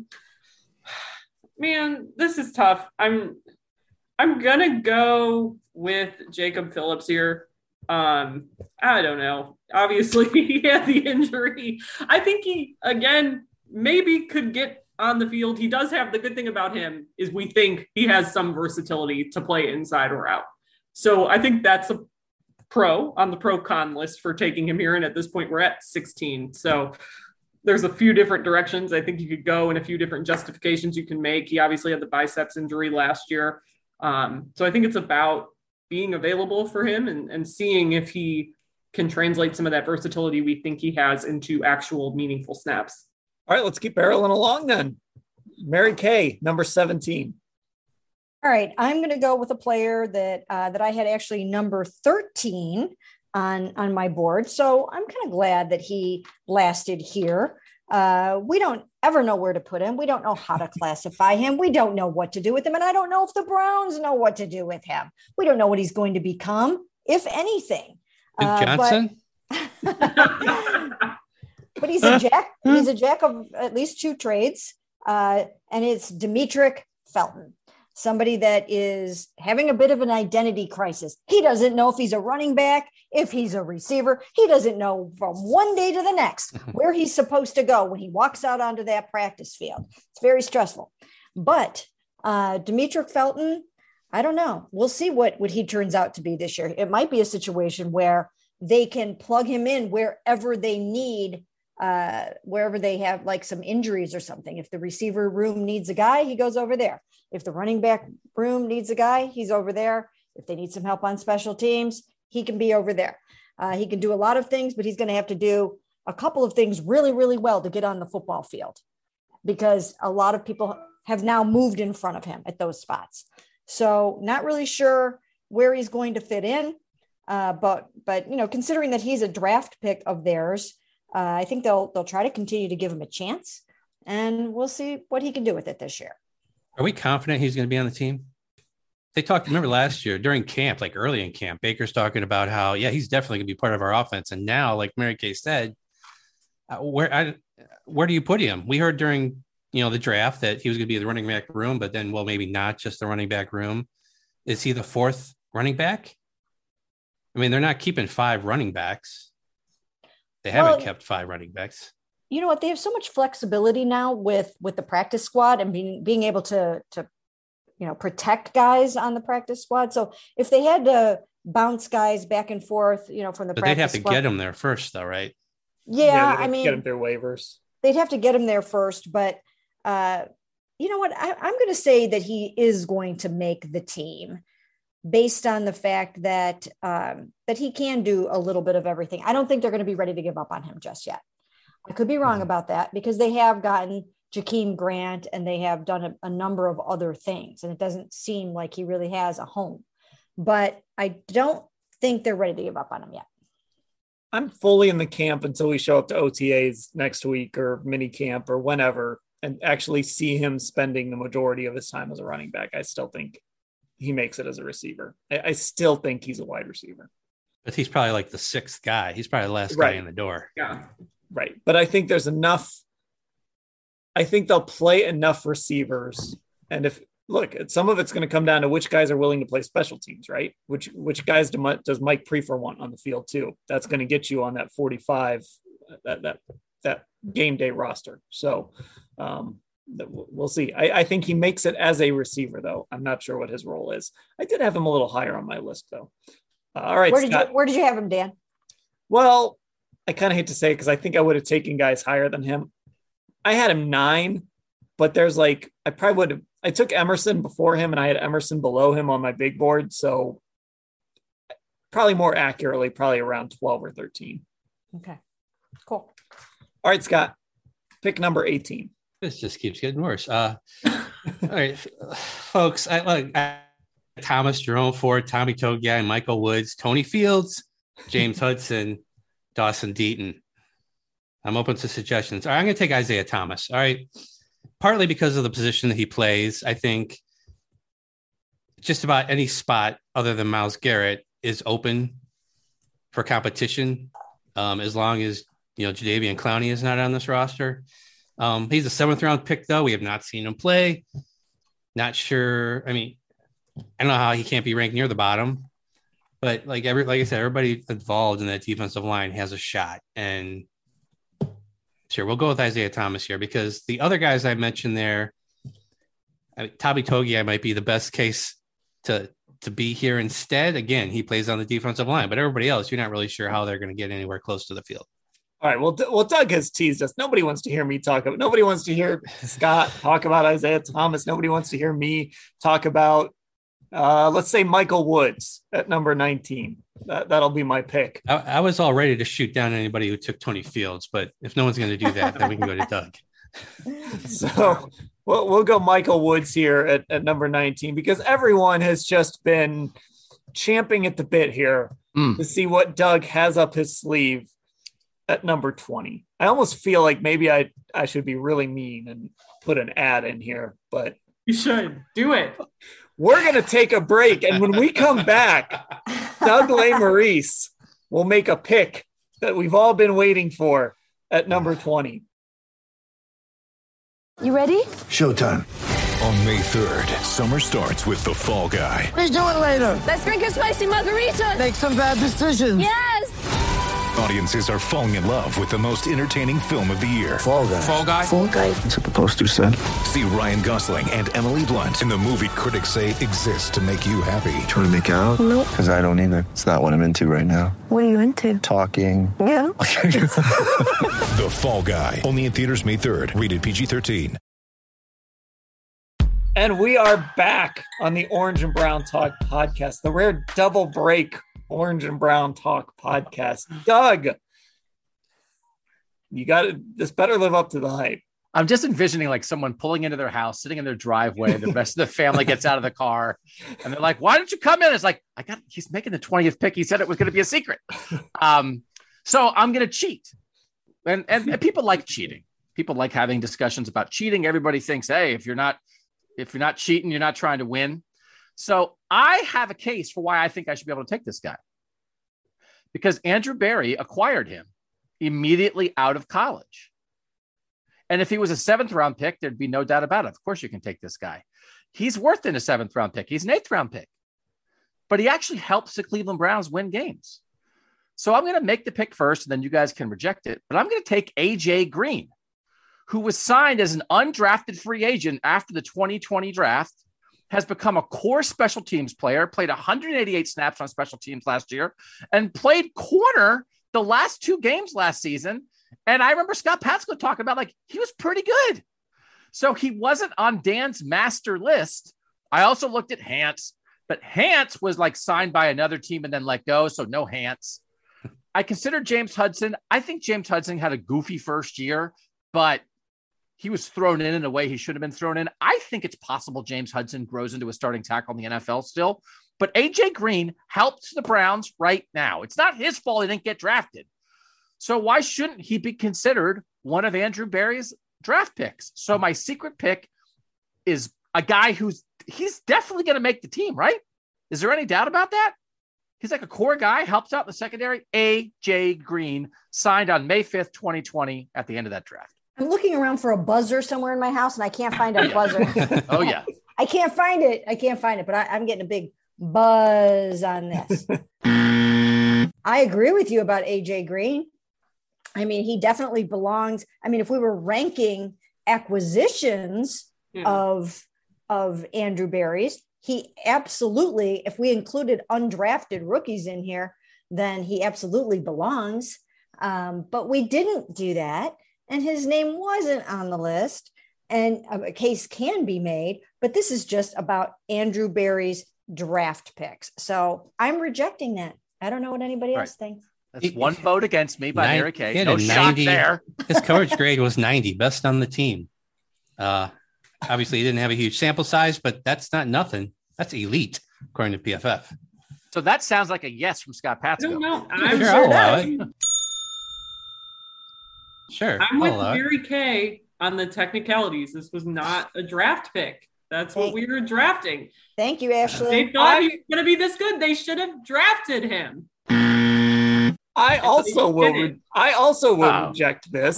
Man, this is tough. I'm gonna go with Jacob Phillips here. I don't know. Obviously, he had the injury. I think he, again, maybe could get on the field. He does have, the good thing about him is we think he has some versatility to play inside or out. So I think that's a pro on the pro-con list for taking him here. And at this point, we're at 16. So there's a few different directions I think you could go and a few different justifications you can make. He obviously had the biceps injury last year. So I think it's about being available for him and seeing if he can translate some of that versatility we think he has into actual meaningful snaps. All right, let's keep barreling along then. Mary Kay, number 17. All right, I'm going to go with a player that I had actually number 13 on my board. So I'm kind of glad that he lasted here. We don't ever know where to put him. We don't know how to classify him. We don't know what to do with him. And I don't know if the Browns know what to do with him. We don't know what he's going to become, if anything. Johnson? But he's a jack. He's a jack of at least two trades. And it's Demetric Felton, somebody that is having a bit of an identity crisis. He doesn't know if he's a running back, if he's a receiver. He doesn't know from one day to the next where he's supposed to go when he walks out onto that practice field. It's very stressful. But Demetric Felton, I don't know. We'll see what he turns out to be this year. It might be a situation where they can plug him in wherever they need, wherever they have like some injuries or something. If the receiver room needs a guy, he goes over there. If the running back room needs a guy, he's over there. If they need some help on special teams, he can be over there. He can do a lot of things, but he's going to have to do a couple of things really, really well to get on the football field, because a lot of people have now moved in front of him at those spots. So not really sure where he's going to fit in. But considering that he's a draft pick of theirs, I think they'll try to continue to give him a chance, and we'll see what he can do with it this year. Are we confident he's going to be on the team? They talked, remember last year during camp, like early in camp, Baker's talking about how, yeah, he's definitely going to be part of our offense. And now, like Mary Kay said, where do you put him? We heard during, the draft that he was going to be the running back room, but then, well, maybe not just the running back room. Is he the fourth running back? I mean, they're not keeping 5 running backs. They haven't kept 5 running backs. You know what? They have so much flexibility now with the practice squad and being able to protect guys on the practice squad. So if they had to bounce guys back and forth, from the practice squad. But they'd have to get them there first, though, right? Yeah, I mean, get them their waivers. They'd have to get him there first. But you know what? I'm going to say that he is going to make the team, based on the fact that he can do a little bit of everything. I don't think they're going to be ready to give up on him just yet. I could be wrong about that because they have gotten Jakeem Grant and they have done a number of other things. And it doesn't seem like he really has a home, but I don't think they're ready to give up on him yet. I'm fully in the camp until we show up to OTAs next week or mini camp or whenever and actually see him spending the majority of his time as a running back. I still think he makes it as a receiver. I still think he's a wide receiver. But he's probably like the sixth guy. He's probably the last guy in the door. Yeah. Right. But I think there's enough. I think they'll play enough receivers. And some of it's going to come down to which guys are willing to play special teams, right? Which guys does Mike Prefer want on the field too? That's going to get you on that 45, that game day roster. So we'll see. I think he makes it as a receiver though. I'm not sure what his role is. I did have him a little higher on my list though. All right. Where did you have him, Dan? Well, I kind of hate to say it because I think I would have taken guys higher than him. I had him 9, but there's I probably would have. I took Emerson before him and I had Emerson below him on my big board. So probably more accurately, probably around 12 or 13. Okay, cool. All right, Scott, pick number 18. This just keeps getting worse. All right, folks, I Thomas, Jerome Ford, Tommy Togiai, Michael Woods, Tony Fields, James Hudson, Dawson Deaton. I'm open to suggestions. All right, I'm going to take Isaiah Thomas. All right. Partly because of the position that he plays. I think just about any spot other than Myles Garrett is open for competition. As long as, Jadeveon Clowney is not on this roster. He's a 7th round pick though. We have not seen him play. Not sure. I mean, I don't know how he can't be ranked near the bottom, but like I said, everybody involved in that defensive line has a shot. And sure, we'll go with Isaiah Thomas here because the other guys I mentioned there, Tommy Togiai might be the best case to be here instead. Again, he plays on the defensive line, but everybody else, you're not really sure how they're going to get anywhere close to the field. All right. Well, Doug has teased us. Nobody wants to hear me talk about. Nobody wants to hear Scott talk about Isaiah Thomas. Nobody wants to hear me talk about. Let's say Michael Woods at number 19. That'll be my pick. I was all ready to shoot down anybody who took Tony Fields, but if no one's going to do that, then we can go to Doug. So we'll go Michael Woods here at number 19 because everyone has just been champing at the bit here to see what Doug has up his sleeve at number 20. I almost feel like maybe I should be really mean and put an ad in here, but you should do it. We're going to take a break. And when we come back, Doug Lesmerises will make a pick that we've all been waiting for at number 20. You ready? Showtime. On May 3rd, summer starts with The Fall Guy. Let's do it later. Let's drink a spicy margarita. Make some bad decisions. Yes. Audiences are falling in love with the most entertaining film of the year. Fall Guy. Fall Guy? Fall Guy. That's what the poster said. See Ryan Gosling and Emily Blunt in the movie critics say exists to make you happy. Trying to make it out? Nope. Because I don't either. It's not what I'm into right now. What are you into? Talking. Yeah. The Fall Guy. Only in theaters May 3rd. Rated PG-13. And we are back on the Orange and Brown Talk podcast, the rare double break Orange and Brown Talk podcast. Doug, this better live up to the hype. I'm just envisioning like someone pulling into their house, sitting in their driveway. The rest of the family gets out of the car and they're like, why didn't you come in? It's like, he's making the 20th pick. He said it was going to be a secret. So I'm going to cheat. And people like cheating. People like having discussions about cheating. Everybody thinks, hey, if you're not cheating, you're not trying to win. So I have a case for why I think I should be able to take this guy. Because Andrew Berry acquired him immediately out of college. And if he was a 7th round pick, there'd be no doubt about it. Of course you can take this guy. He's worth in a 7th round pick. He's an 8th round pick. But he actually helps the Cleveland Browns win games. So I'm going to make the pick first, and then you guys can reject it. But I'm going to take A.J. Green, who was signed as an undrafted free agent after the 2020 draft, has become a core special teams player, played 188 snaps on special teams last year, and played corner the last 2 games last season. And I remember Scott Patsko talking about he was pretty good. So he wasn't on Dan's master list. I also looked at Hance, but Hance was signed by another team and then let go. So no Hance. I considered James Hudson. I think James Hudson had a goofy first year, but he was thrown in a way he should have been thrown in. I think it's possible James Hudson grows into a starting tackle in the NFL still, but AJ Green helps the Browns right now. It's not his fault he didn't get drafted. So why shouldn't he be considered one of Andrew Berry's draft picks? So my secret pick is a guy he's definitely going to make the team, right? Is there any doubt about that? He's like a core guy, helps out in the secondary. AJ Green signed on May 5th, 2020 at the end of that draft. I'm looking around for a buzzer somewhere in my house and I can't find a buzzer. Oh, yeah. I can't find it, but I'm getting a big buzz on this. I agree with you about AJ Green. I mean, he definitely belongs. I mean, if we were ranking acquisitions of Andrew Berry's, he absolutely, if we included undrafted rookies in here, then he absolutely belongs. But we didn't do that. And his name wasn't on the list, and a case can be made, but this is just about Andrew Berry's draft picks. So I'm rejecting that. I don't know what anybody else thinks. That's one vote against me by Mary Kay. No shock there. His coverage grade was 90, best on the team. Obviously, he didn't have a huge sample size, but that's not nothing. That's elite, according to PFF. So that sounds like a yes from Scott Patsko. No, I'll allow it. Sure. I'm with Mary Kay on the technicalities. This was not a draft pick. That's what we were drafting. Thank you, Ashley. They thought he was going to be this good. They should have drafted him. I also will reject this.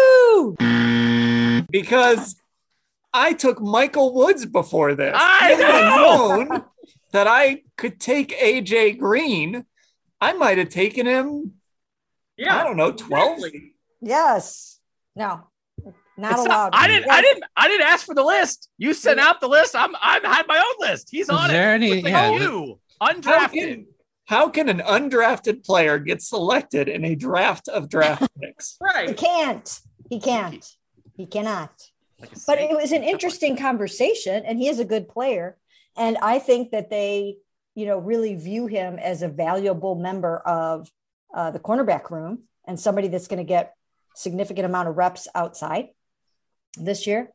Woohoo! Because I took Michael Woods before this. I If I had known that I could take AJ Green, I might have taken him. Yeah, I don't know, 12. Exactly. Yes. No. Not allowed. I didn't ask for the list. You sent out the list. I had my own list. He's on it. You undrafted. How can an undrafted player get selected in a draft of draft picks? Right. He can't. He cannot. But it was an interesting conversation, and he is a good player. And I think that they, really view him as a valuable member of the cornerback room and somebody that's going to get significant amount of reps outside this year.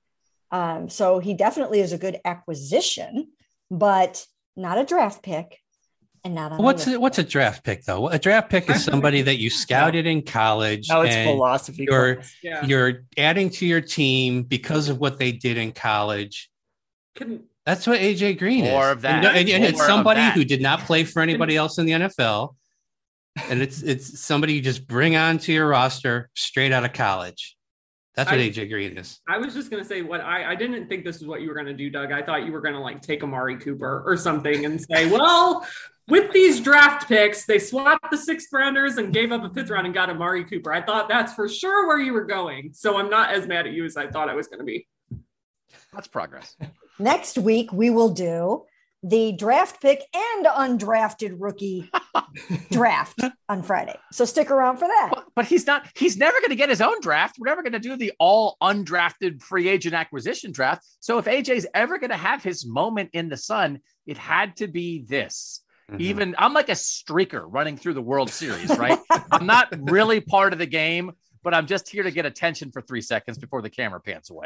So he definitely is a good acquisition, but not a draft pick. And not on what's a draft pick though? A draft pick is somebody that you scouted in college. No, it's philosophy. You're adding to your team because of what they did in college. That's what AJ Green is. More of that. And it's somebody who did not play for anybody else in the NFL. And it's somebody you just bring onto your roster straight out of college. That's what AJ Green is. I was just going to say I didn't think this is what you were going to do, Doug. I thought you were going to take Amari Cooper or something and say, well, with these draft picks, they swapped the 6th rounders and gave up a 5th round and got Amari Cooper. I thought that's for sure where you were going. So I'm not as mad at you as I thought I was going to be. That's progress. Next week, we will do the draft pick and undrafted rookie draft on Friday. So stick around for that. But he's never going to get his own draft. We're never going to do the all undrafted free agent acquisition draft. So if AJ's ever going to have his moment in the sun, it had to be this. Mm-hmm. Even I'm like a streaker running through the World Series, right? I'm not really part of the game, but I'm just here to get attention for 3 seconds before the camera pans away.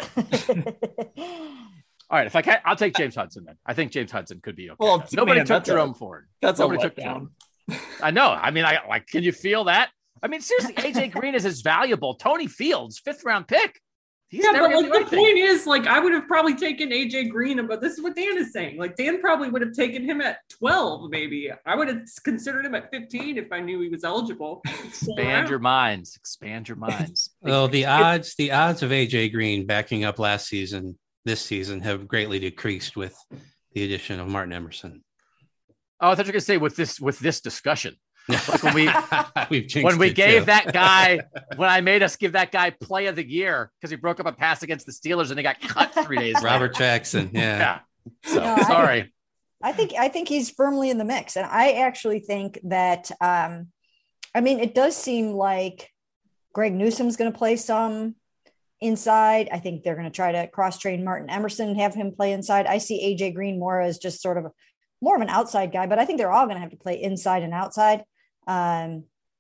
All right, if I can, I'll take James Hudson then. I think James Hudson could be okay. Well, nobody took Jerome Ford. That's nobody a took letdown. I know. I mean, can you feel that? I mean, seriously, AJ Green is as valuable. Tony Fields, 5th round pick. He's never but the point is, I would have probably taken AJ Green, but this is what Dan is saying. Dan probably would have taken him at 12, maybe. I would have considered him at 15 if I knew he was eligible. Expand your minds. Well, the odds of AJ Green backing up last season, this season, have greatly decreased with the addition of Martin Emerson. Oh, I thought you were going to say with this discussion. Like when we gave that guy, when I made us give that guy play of the year because he broke up a pass against the Steelers and he got cut 3 days later. Robert Jackson. Yeah. So, sorry. I think he's firmly in the mix. And I actually think that, it does seem like Greg Newsom's going to play some inside. I think they're going to try to cross-train Martin Emerson and have him play inside. I see AJ Green more as just sort of more of an outside guy, but I think they're all going to have to play inside and outside.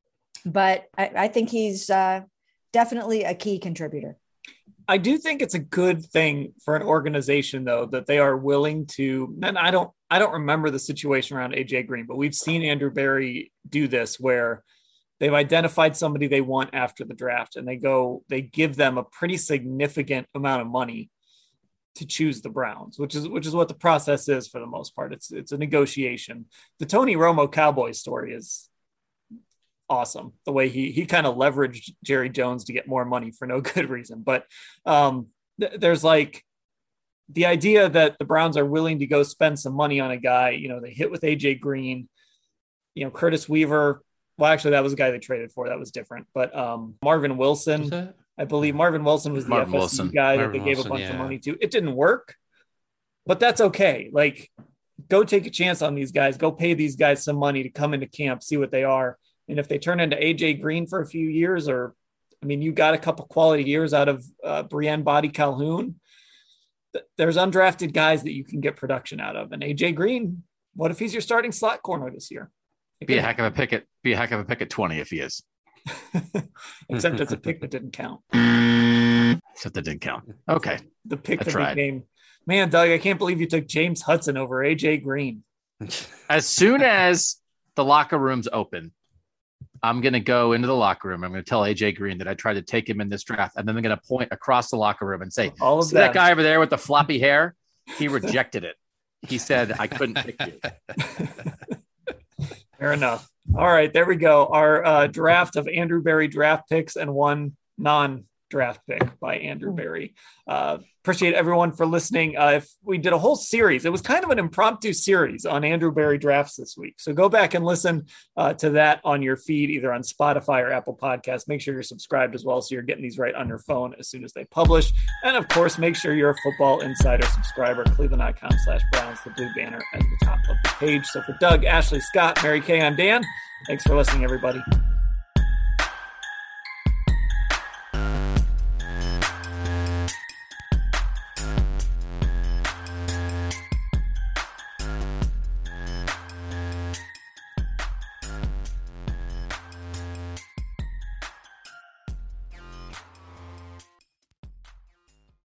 but I think he's definitely a key contributor. I do think it's a good thing for an organization, though, that they are willing to, and I don't remember the situation around AJ Green, but we've seen Andrew Berry do this where they've identified somebody they want after the draft and they give them a pretty significant amount of money to choose the Browns, which is what the process is for the most part. It's a negotiation. The Tony Romo Cowboys story is awesome. The way he kind of leveraged Jerry Jones to get more money for no good reason. But there's like the idea that the Browns are willing to go spend some money on a guy. You know, they hit with AJ Green, you know, Curtis Weaver. Well, actually, that was the guy they traded for. That was different. But Marvin Wilson, I believe Marvin Wilson was the FSU guy that they gave a bunch of money to. It didn't work, but that's okay. Like, go take a chance on these guys. Go pay these guys some money to come into camp, see what they are. And if they turn into AJ Green for a few years, or, I mean, you got a couple quality years out of Brienne Body Calhoun, there's undrafted guys that you can get production out of. And AJ Green, what if he's your starting slot corner this year? Be a heck of a pick at 20 if he is. Except it's a pick that didn't count. Except that didn't count. Okay. The pick that became, man, Doug, I can't believe you took James Hudson over AJ Green. As soon as the locker room's open, I'm going to go into the locker room. I'm going to tell AJ Green that I tried to take him in this draft. And then I'm going to point across the locker room and say, that guy over there with the floppy hair, he rejected it. He said, I couldn't pick you. Fair enough. All right, there we go. Our draft of Andrew Berry draft picks and one non-draft pick by Andrew Berry. Appreciate everyone for listening. If we did a whole series, it was kind of an impromptu series on Andrew Berry drafts this week. So go back and listen to that on your feed, either on Spotify or Apple Podcasts. Make sure you're subscribed as well, so you're getting these right on your phone as soon as they publish. And of course, make sure you're a Football Insider subscriber, cleveland.com/Browns, the blue banner at the top of the page. So for Doug, Ashley, Scott, Mary Kay, I'm Dan. Thanks for listening, everybody.